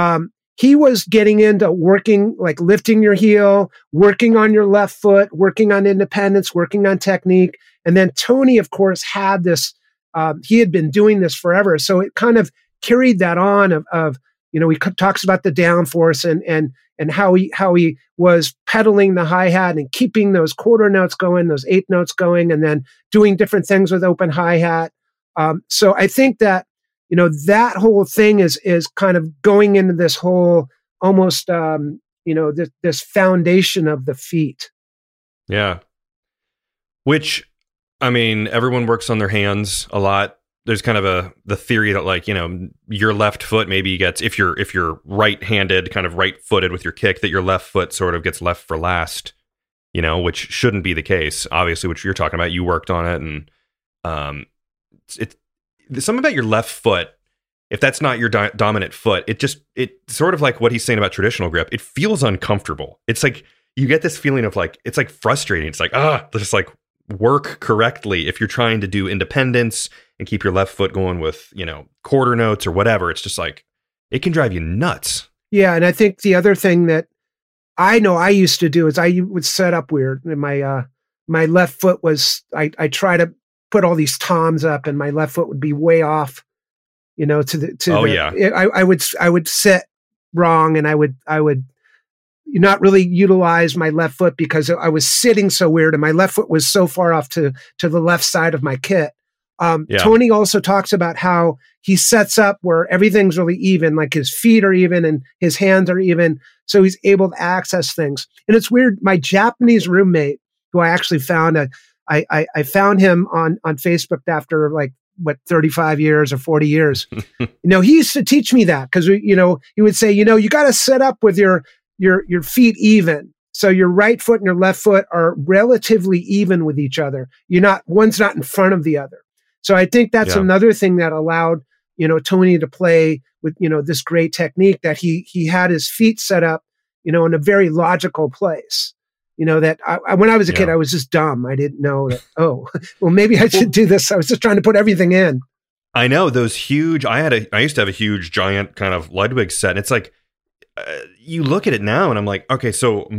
he was getting into working, like lifting your heel, working on your left foot, working on independence, working on technique. And then Tony, of course, had this, he had been doing this forever. So it kind of carried that on of he talks about the downforce and how he was pedaling the hi-hat and keeping those quarter notes going, those eighth notes going, and then doing different things with open hi-hat. So I think that, that whole thing is kind of going into this whole almost, this foundation of the feet. Yeah. Which, I mean, everyone works on their hands a lot. There's kind of the theory that like, your left foot maybe gets, if you're right-handed, kind of right-footed with your kick, that your left foot sort of gets left for last, which shouldn't be the case. Obviously, which you're talking about, you worked on it, and it's something about your left foot. If that's not your dominant foot, it sort of like what he's saying about traditional grip. It feels uncomfortable. It's like you get this feeling of like, it's like frustrating. It's like, just like work correctly. If you're trying to do independence and keep your left foot going with, quarter notes or whatever, it's just like, it can drive you nuts. Yeah. And I think the other thing that I know I used to do is I would set up weird. And my left foot was, I try to put all these toms up, and my left foot would be way off, I would sit wrong, and I would not really utilize my left foot because I was sitting so weird, and my left foot was so far off to the left side of my kit. Tony also talks about how he sets up where everything's really even, like his feet are even and his hands are even. So he's able to access things. And it's weird. My Japanese roommate, who I actually found, I found him on Facebook after like 35 years or 40 years. He used to teach me that because he would say, you got to set up with your feet even. So your right foot and your left foot are relatively even with each other. One's not in front of the other. So I think that's another thing that allowed, Tony to play with, this great technique, that he had his feet set up, in a very logical place. That when I was a kid, I was just dumb. I didn't know that, well, maybe I should do this. I was just trying to put everything in. I know those huge, I used to have a huge giant kind of Ludwig set. And it's like, you look at it now and I'm like, okay, so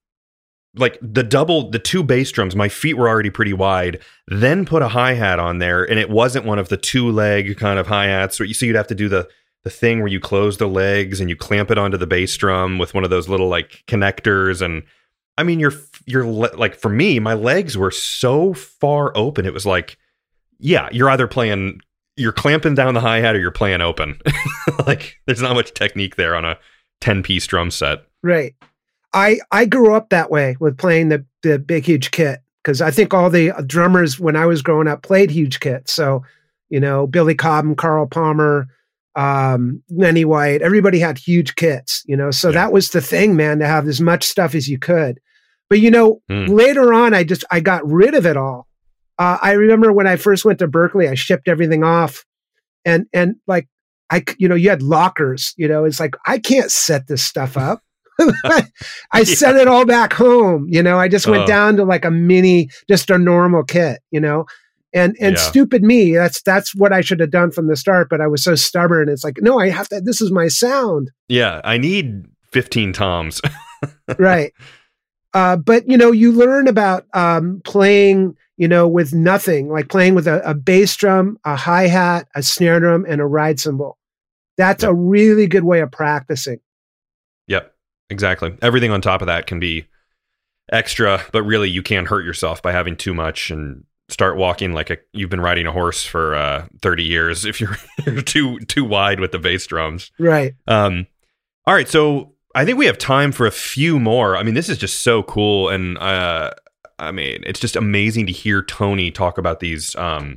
the two bass drums, my feet were already pretty wide, then put a hi-hat on there. And it wasn't one of the 2-leg kind of hi-hats where you'd have to do the thing where you close the legs and you clamp it onto the bass drum with one of those little like connectors. And I mean, you're like, for me, my legs were so far open. It was like, yeah, you're clamping down the hi-hat or you're playing open. Like there's not much technique there on a 10-piece drum set. Right. I grew up that way with playing the big, huge kit, because I think all the drummers when I was growing up played huge kits. So, Billy Cobham, Carl Palmer, Lenny White, everybody had huge kits, so that was the thing, man, to have as much stuff as you could. But, later on, I got rid of it all. I remember when I first went to Berkeley, I shipped everything off and like, you had lockers, it's like, I can't set this stuff up. I sent it all back home. I just went down to like just a normal kit, and stupid me. That's what I should have done from the start. But I was so stubborn. It's like, no, I have to, this is my sound. Yeah. I need 15 toms. Right. But you learn about, playing, with nothing, like playing with a bass drum, a hi-hat, a snare drum, and a ride cymbal. That's a really good way of practicing. Yep. Exactly. Everything on top of that can be extra, but really you can hurt yourself by having too much and start walking like you've been riding a horse for 30 years if you're too wide with the bass drums. Right. All right. So I think we have time for a few more. I mean, this is just so cool. And it's just amazing to hear Tony talk about these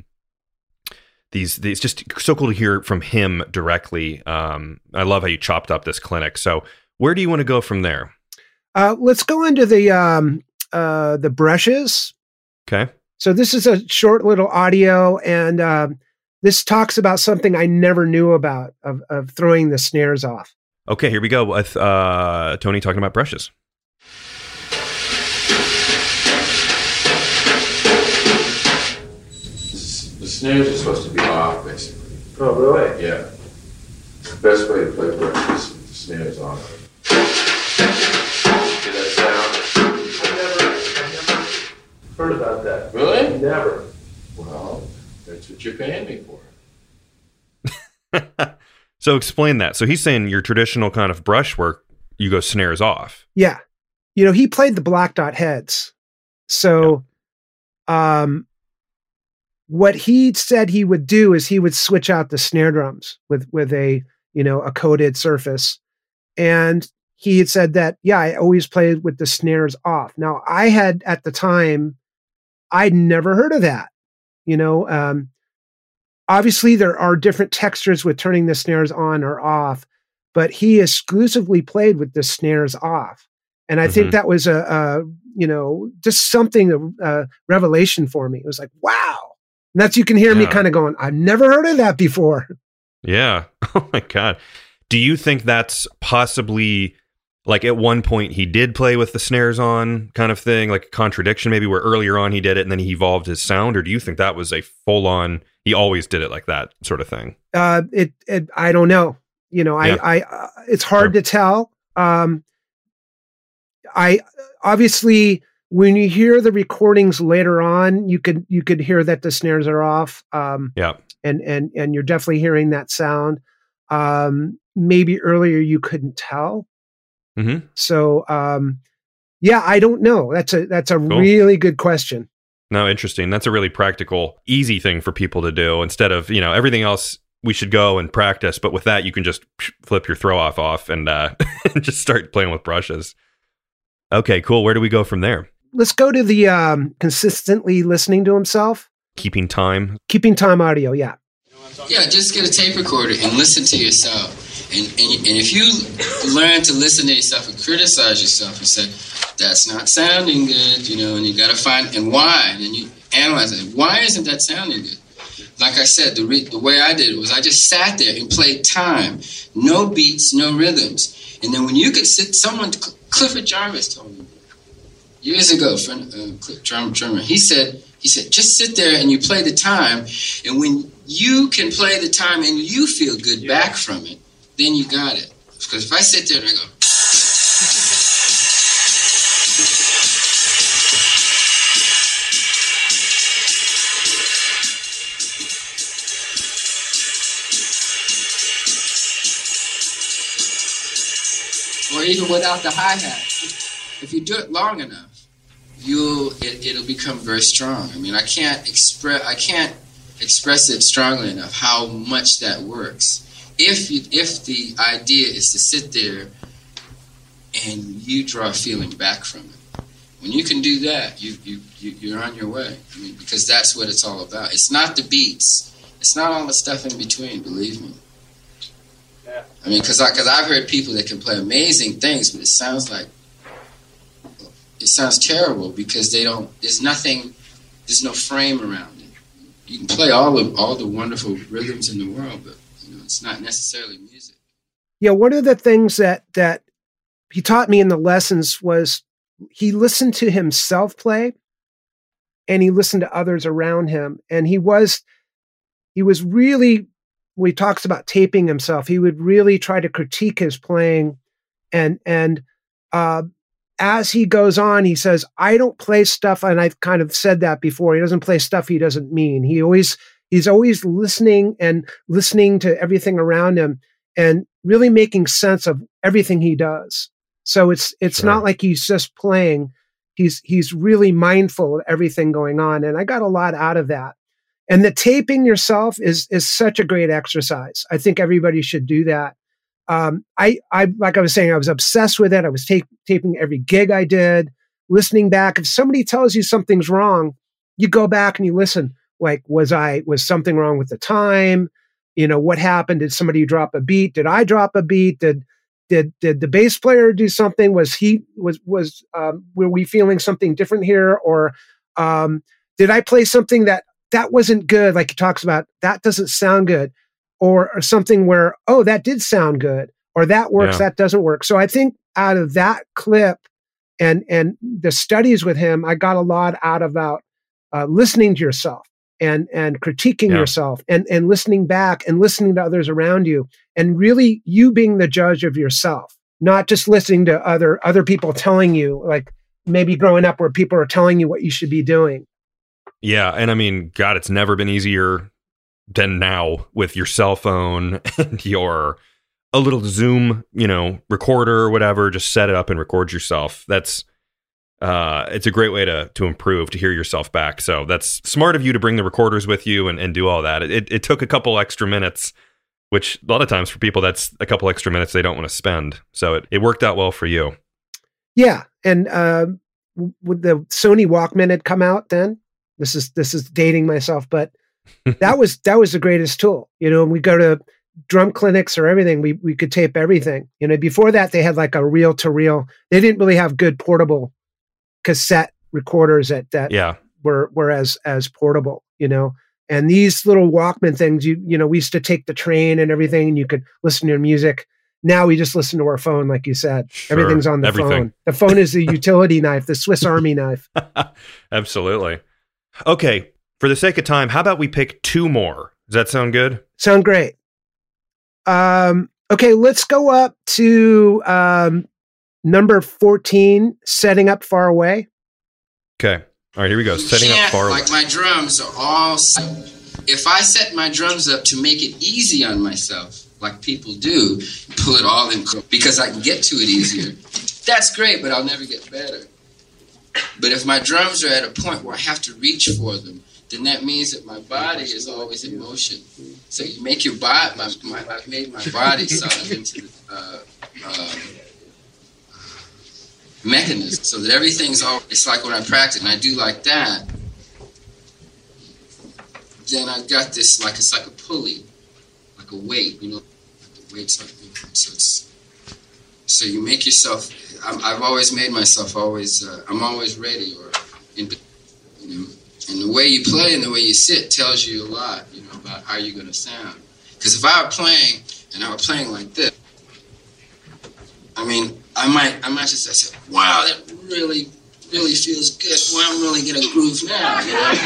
it's just so cool to hear from him directly. I love how you chopped up this clinic. So where do you want to go from there? Let's go into the brushes. Okay. So this is a short little audio, and this talks about something I never knew about of throwing the snares off. Okay, here we go with Tony talking about brushes. The snares are supposed to be off, basically. Oh, really? Yeah. The best way to play brushes is with the snares off. Hear that sound? I've never heard about that. Really? Never. Well, that's what you're paying me for. So explain that. So he's saying your traditional kind of brush work, you go snares off. Yeah. He played the black dot heads. So what he said he would do is he would switch out the snare drums with a coated surface. And he had said that, I always played with the snares off. Now, I had, at the time, I'd never heard of that. Obviously, there are different textures with turning the snares on or off, but he exclusively played with the snares off. And I think that was just something, a revelation for me. It was like, wow. And that's, you can hear me kind of going, I've never heard of that before. Yeah. Oh my God. Do you think that's possibly like at one point he did play with the snares on kind of thing, like a contradiction maybe where earlier on he did it and then he evolved his sound? Or do you think that was a full on, he always did it like that sort of thing? I don't know. It's hard to tell. I obviously, when you hear the recordings later on, you could hear that the snares are off. And you're definitely hearing that sound. Maybe earlier you couldn't tell. Mm-hmm. So, I don't know. That's a cool. Really good question. No, interesting. That's a really practical, easy thing for people to do instead of, everything else we should go and practice. But with that, you can just flip your throw off and just start playing with brushes. Okay, cool. Where do we go from there? Let's go to the consistently listening to himself. keeping time. Keeping time audio, yeah. Yeah, just get a tape recorder and listen to yourself. And if you learn to listen to yourself and criticize yourself and say, that's not sounding good, and you got to find, and why? And then you analyze it. Why isn't that sounding good? Like I said, the way I did it was I just sat there and played time. No beats, no rhythms. And then when you could sit, Clifford Jarvis told me years ago, drummer, he said, just sit there and you play the time. And when you can play the time and you feel good back from it, then you got it. Because if I sit there and I go, or even without the hi-hat, if you do it long enough, it'll become very strong. I mean, I can't express it strongly enough how much that works. If the idea is to sit there and you draw a feeling back from it, when you can do that, you're on your way. I mean, because that's what it's all about. It's not the beats. It's not all the stuff in between. Believe me. Yeah. I mean, because I've heard people that can play amazing things, but it sounds terrible because there's no frame around it. You can play all the wonderful rhythms in the world, but it's not necessarily music. Yeah, one of the things that he taught me in the lessons was he listened to himself play and he listened to others around him. And he was really, when he talks about taping himself, he would really try to critique his playing. And as he goes on, he says, I don't play stuff, and I've kind of said that before, he doesn't play stuff he doesn't mean. He's always listening to everything around him and really making sense of everything he does. So it's Sure. not like he's just playing. He's really mindful of everything going on. And I got a lot out of that. And the taping yourself is such a great exercise. I think everybody should do that. I like I was saying, I was obsessed with it. I was taping every gig I did, listening back. If somebody tells you something's wrong, you go back and you listen. Like, was something wrong with the time? What happened? Did somebody drop a beat? Did I drop a beat? Did the bass player do something? Were we feeling something different here? Or did I play something that wasn't good? Like he talks about, that doesn't sound good. Or something where, oh, that did sound good. Or that works, that doesn't work. So I think out of that clip and the studies with him, I got a lot out about listening to yourself. And critiquing yourself and listening back and listening to others around you, and really you being the judge of yourself, not just listening to other people telling you, like maybe growing up where people are telling you what you should be doing. Yeah. And I mean, God, it's never been easier than now with your cell phone and your a little Zoom, recorder or whatever. Just set it up and record yourself. That's it's a great way to improve, to hear yourself back. So that's smart of you to bring the recorders with you and do all that. It took a couple extra minutes, which a lot of times for people, that's a couple extra minutes they don't want to spend. So it worked out well for you. Yeah. And when the Sony Walkman had come out then, this is dating myself, but that was the greatest tool. When we go to drum clinics or everything, we could tape everything. Before that they had like a reel to reel. They didn't really have good portable cassette recorders that were as portable, and these little Walkman things, we used to take the train and everything, and you could listen to your music. Now we just listen to our phone, like you said. Sure, everything's on the phone. The phone is the utility knife, the Swiss Army knife. Absolutely. Okay, for the sake of time, how about we pick two more? Does that sound good? Sound great. Okay, let's go up to number 14, Setting Up Far Away. Okay. All right, here we go. Setting Up Far Away. Like my drums are all... If I set my drums up to make it easy on myself, like people do, pull it all in because I can get to it easier, that's great, but I'll never get better. But if my drums are at a point where I have to reach for them, then that means that my body is always in motion. So you make your body... I've made my body sort of into mechanism, so that everything's all... It's like when I practice and I do like that, then I've got this, like, it's like a pulley, like a weight, like the weight's like, so you make yourself, I've always made myself I'm always ready, or, and the way you play and the way you sit tells you a lot, about how you're going to sound. Because if I were playing, and I were playing like this, I might just say, wow, that really feels good. Well, I'm really getting a groove now.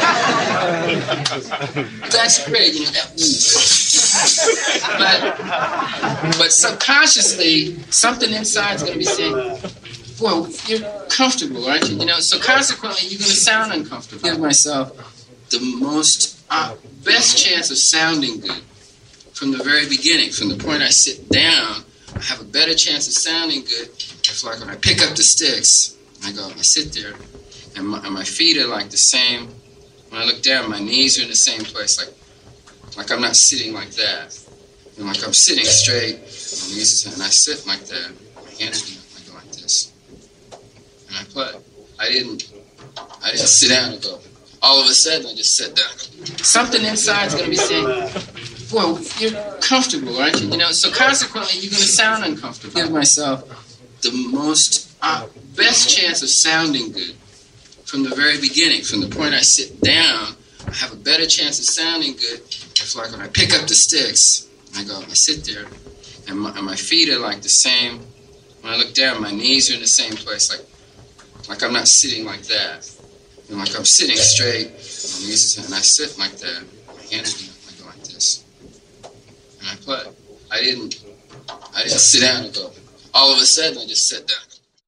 That's great, but subconsciously, something inside's going to be saying, boy, you're comfortable, aren't you? So consequently, you're going to sound uncomfortable. I give myself the best chance of sounding good from the very beginning. From the point I sit down, I have a better chance of sounding good if, like, when I pick up the sticks, I sit there, and my feet are like the same. When I look down, my knees are in the same place, like I'm not sitting like that. Like I'm sitting straight, my knees are, and I sit like that. My hands are, I go like this, and I play. I didn't sit down and go. All of a sudden, I just sat down. Something inside's going to be saying, boy, you're comfortable, aren't you? So consequently, you're going to sound uncomfortable. I give myself the best chance of sounding good from the very beginning. From the point I sit down, I have a better chance of sounding good if, like, when I pick up the sticks, I sit there, and my feet are like the same. When I look down, my knees are in the same place, like I'm not sitting like that. Like I'm sitting straight, my knees are, and I sit like that. My hands are, I go like this, and I play. I didn't sit down and go. All of a sudden, I just sat down.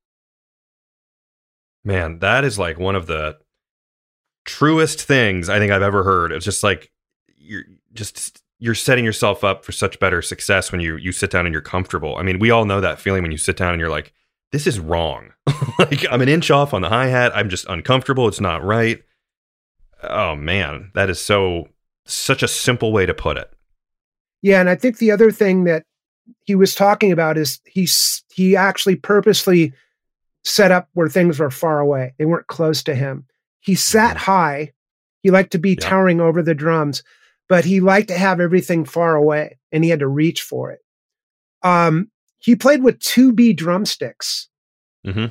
Man, that is like one of the truest things I think I've ever heard. It's just like you're setting yourself up for such better success when you sit down and you're comfortable. I mean, we all know that feeling when you sit down and you're like, this is wrong. Like, I'm an inch off on the hi-hat. I'm just uncomfortable. It's not right. Oh man, that is such a simple way to put it. Yeah. And I think the other thing that he was talking about is he actually purposely set up where things were far away. They weren't close to him. He sat high. He liked to be towering over the drums, but he liked to have everything far away, and he had to reach for it. He played with 2B drumsticks. Mm-hmm.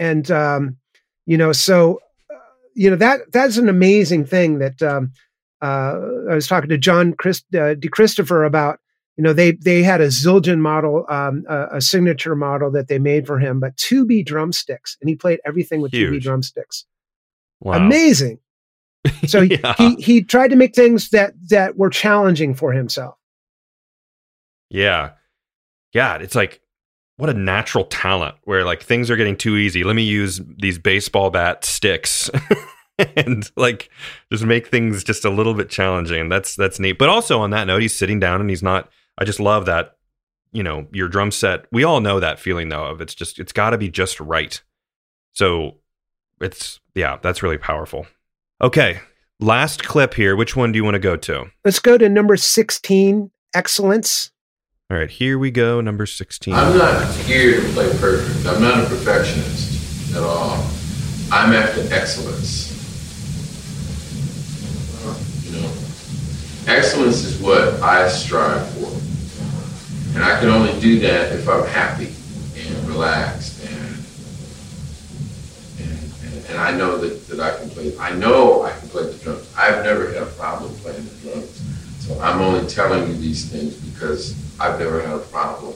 That's an amazing thing that I was talking to John DeChristopher about. They had a Zildjian model, a signature model that they made for him, but 2B drumsticks, and he played everything with 2B drumsticks. Wow. Amazing. So he tried to make things that were challenging for himself. Yeah. Yeah. It's like, what a natural talent where, like, things are getting too easy. Let me use these baseball bat sticks and, like, just make things just a little bit challenging. That's neat. But also on that note, he's sitting down and he's not, I just love that, your drum set. We all know that feeling though, of it's got to be just right. So that's really powerful. Okay. Last clip here. Which one do you want to go to? Let's go to number 16, Excellence. All right, here we go, number 16. I'm not here to play perfect. I'm not a perfectionist at all. I'm after excellence. Excellence is what I strive for. And I can only do that if I'm happy and relaxed and I know that I can play. I know I can play the drums. I've never had a problem playing the drums. So I'm only telling you these things because I've never had a problem.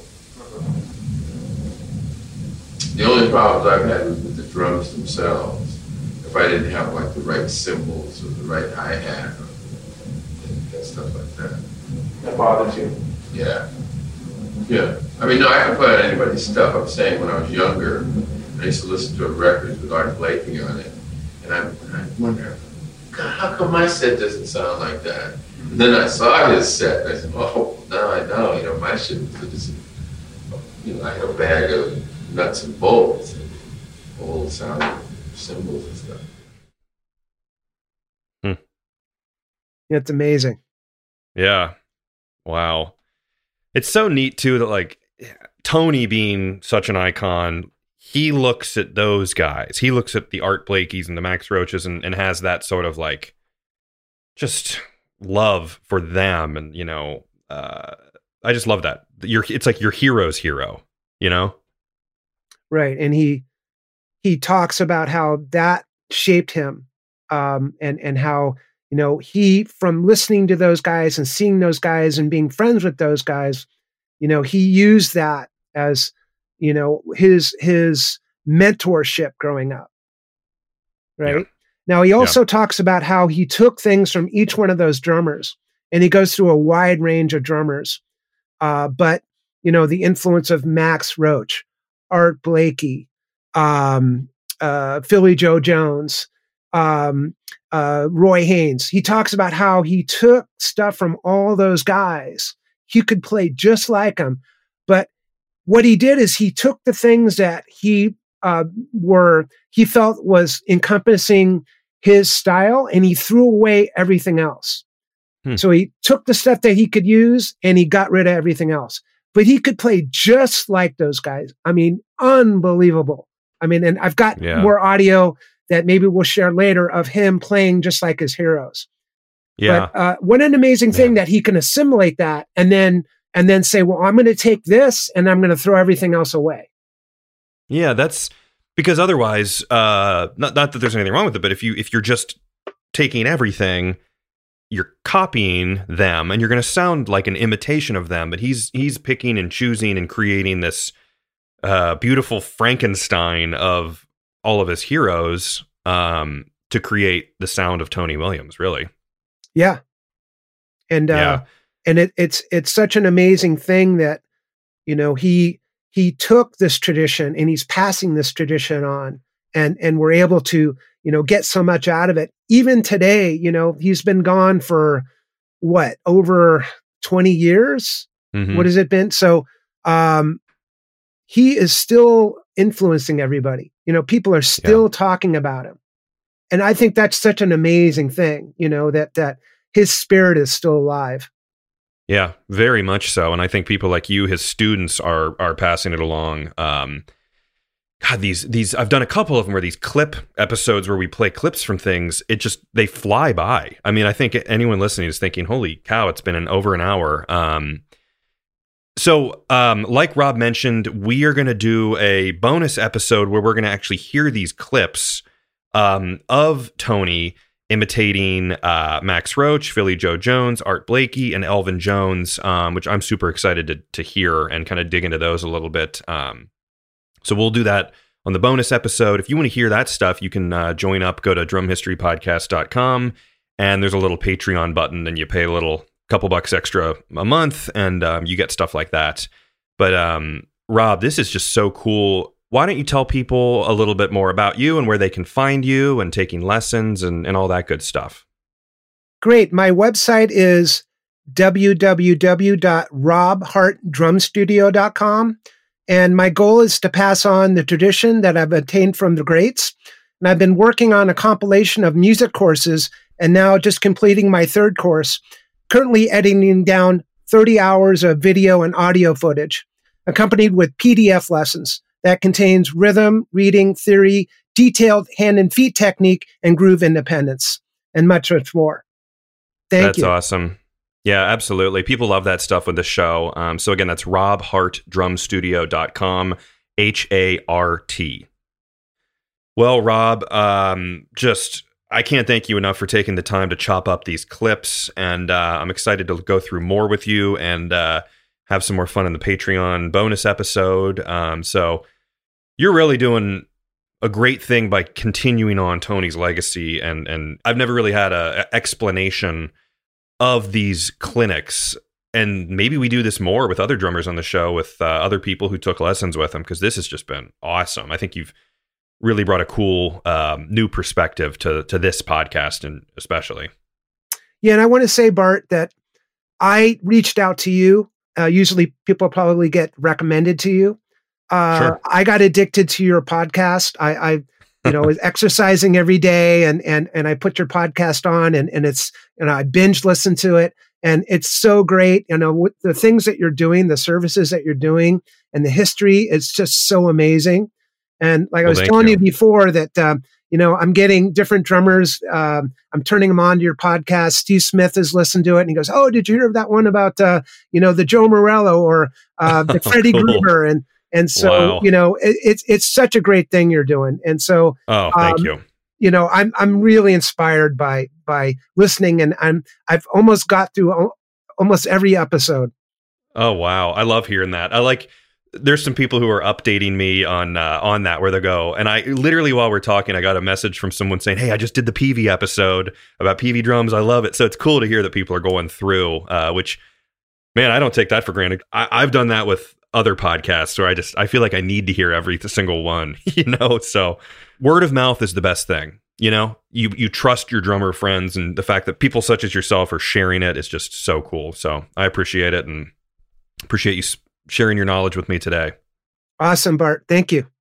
The only problems I've had was with the drums themselves. If I didn't have, like, the right cymbals or the right hi-hat and stuff like that. That bothers you? Yeah. Yeah. I mean, no, I can play on anybody's stuff. I'm saying when I was younger, I used to listen to records with Art Blakey on it, and I wonder, God, how come my set doesn't sound like that? And then I saw his set, and I said, oh, now I know, my shit was just, I had a bag of nuts and bolts, and old sounding cymbals and stuff. It's amazing. Yeah. Wow. It's so neat too that, like, Tony being such an icon, he looks at those guys. He looks at the Art Blakeys and the Max Roaches and has that sort of, like, just love for them, and I just love that. It's like your hero's hero, Right. And he talks about how that shaped him, and how, he, from listening to those guys and seeing those guys and being friends with those guys, he used that as, his mentorship growing up. Right. Yeah. Now, he also talks about how he took things from each one of those drummers, and he goes through a wide range of drummers. But, the influence of Max Roach, Art Blakey, Philly Joe Jones, Roy Haynes. He talks about how he took stuff from all those guys. He could play just like them. But what he did is he took the things that he felt was encompassing his style, and he threw away everything else. So he took the stuff that he could use and he got rid of everything else. But he could play just like those guys. I mean, unbelievable. I mean, and I've got more audio that maybe we'll share later of him playing just like his heroes. Yeah. But what an amazing thing that he can assimilate that and then say, well, I'm going to take this and I'm going to throw everything else away. Yeah, that's because otherwise, not that there's anything wrong with it, but if you're just taking everything, you're copying them and you're going to sound like an imitation of them. But he's picking and choosing and creating this beautiful Frankenstein of all of his heroes to create the sound of Tony Williams, really. Yeah. And it's such an amazing thing that, he took this tradition and he's passing this tradition on, and we're able to, get so much out of it. Even today, he's been gone for over 20 years. Mm-hmm. What has it been? So, he is still influencing everybody. People are still talking about him. And I think that's such an amazing thing, that his spirit is still alive. Yeah, very much so. And I think people like you, his students, are passing it along. God, these I've done a couple of them where these clip episodes where we play clips from things, they fly by. I mean, I think anyone listening is thinking, holy cow, it's been over an hour. So like Rob mentioned, we are going to do a bonus episode where we're going to actually hear these clips of Tony imitating Max Roach, Philly Joe Jones, Art Blakey, and Elvin Jones, which I'm super excited to hear and kind of dig into those a little bit. So we'll do that on the bonus episode. If you want to hear that stuff, you can join up, go to drumhistorypodcast.com, and there's a little Patreon button, and you pay a little couple bucks extra a month, and you get stuff like that. But Rob, this is just so cool. Why don't you tell people a little bit more about you and where they can find you and taking lessons and all that good stuff? Great. My website is www.robhartdrumstudio.com. And my goal is to pass on the tradition that I've attained from the greats. And I've been working on a compilation of music courses and now just completing my third course, currently editing down 30 hours of video and audio footage, accompanied with PDF lessons that contains rhythm, reading, theory, detailed hand and feet technique, and groove independence, and much, much more. Thank you. That's awesome. Yeah, absolutely. People love that stuff with the show. So again, that's robhartdrumstudio.com, HART. Well, Rob, I can't thank you enough for taking the time to chop up these clips, and I'm excited to go through more with you and have some more fun in the Patreon bonus episode. So you're really doing a great thing by continuing on Tony's legacy, and I've never really had a explanation of these clinics, and maybe we do this more with other drummers on the show, with other people who took lessons with him, because this has just been awesome. I think you've really brought a cool new perspective to this podcast, and especially. Yeah, and I want to say, Bart, that I reached out to you. Usually people probably get recommended to you. Sure. I got addicted to your podcast. I was exercising every day, and I put your podcast on, and it's, I binge listen to it, and it's so great. With the things that you're doing, the services that you're doing, and the history, it's just so amazing. And like I was telling you before, that I'm getting different drummers. I'm turning them on to your podcast. Steve Smith has listened to it and he goes, "Oh, did you hear that one about, the Joe Morello or the Freddie Cool. Gruber?" And so, Wow. it's such a great thing you're doing. And so, Thank you. I'm really inspired by listening, and I've almost got through almost every episode. Oh, wow. I love hearing that. There's some people who are updating me on that, where they go. And I literally, while we're talking, I got a message from someone saying, "Hey, I just did the PV episode about PV drums. I love it." So it's cool to hear that people are going through, which, man, I don't take that for granted. I've done that with other podcasts where I feel like I need to hear every single one, so word of mouth is the best thing. You trust your drummer friends, and the fact that people such as yourself are sharing it is just so cool. So I appreciate it and appreciate you sharing your knowledge with me today. Awesome, Bart. Thank you.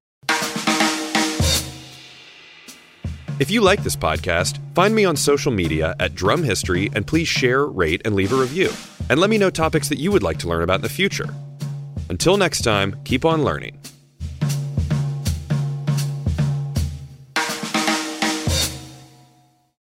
If you like this podcast, find me on social media at Drum History, and please share, rate, and leave a review. And let me know topics that you would like to learn about in the future. Until next time, keep on learning.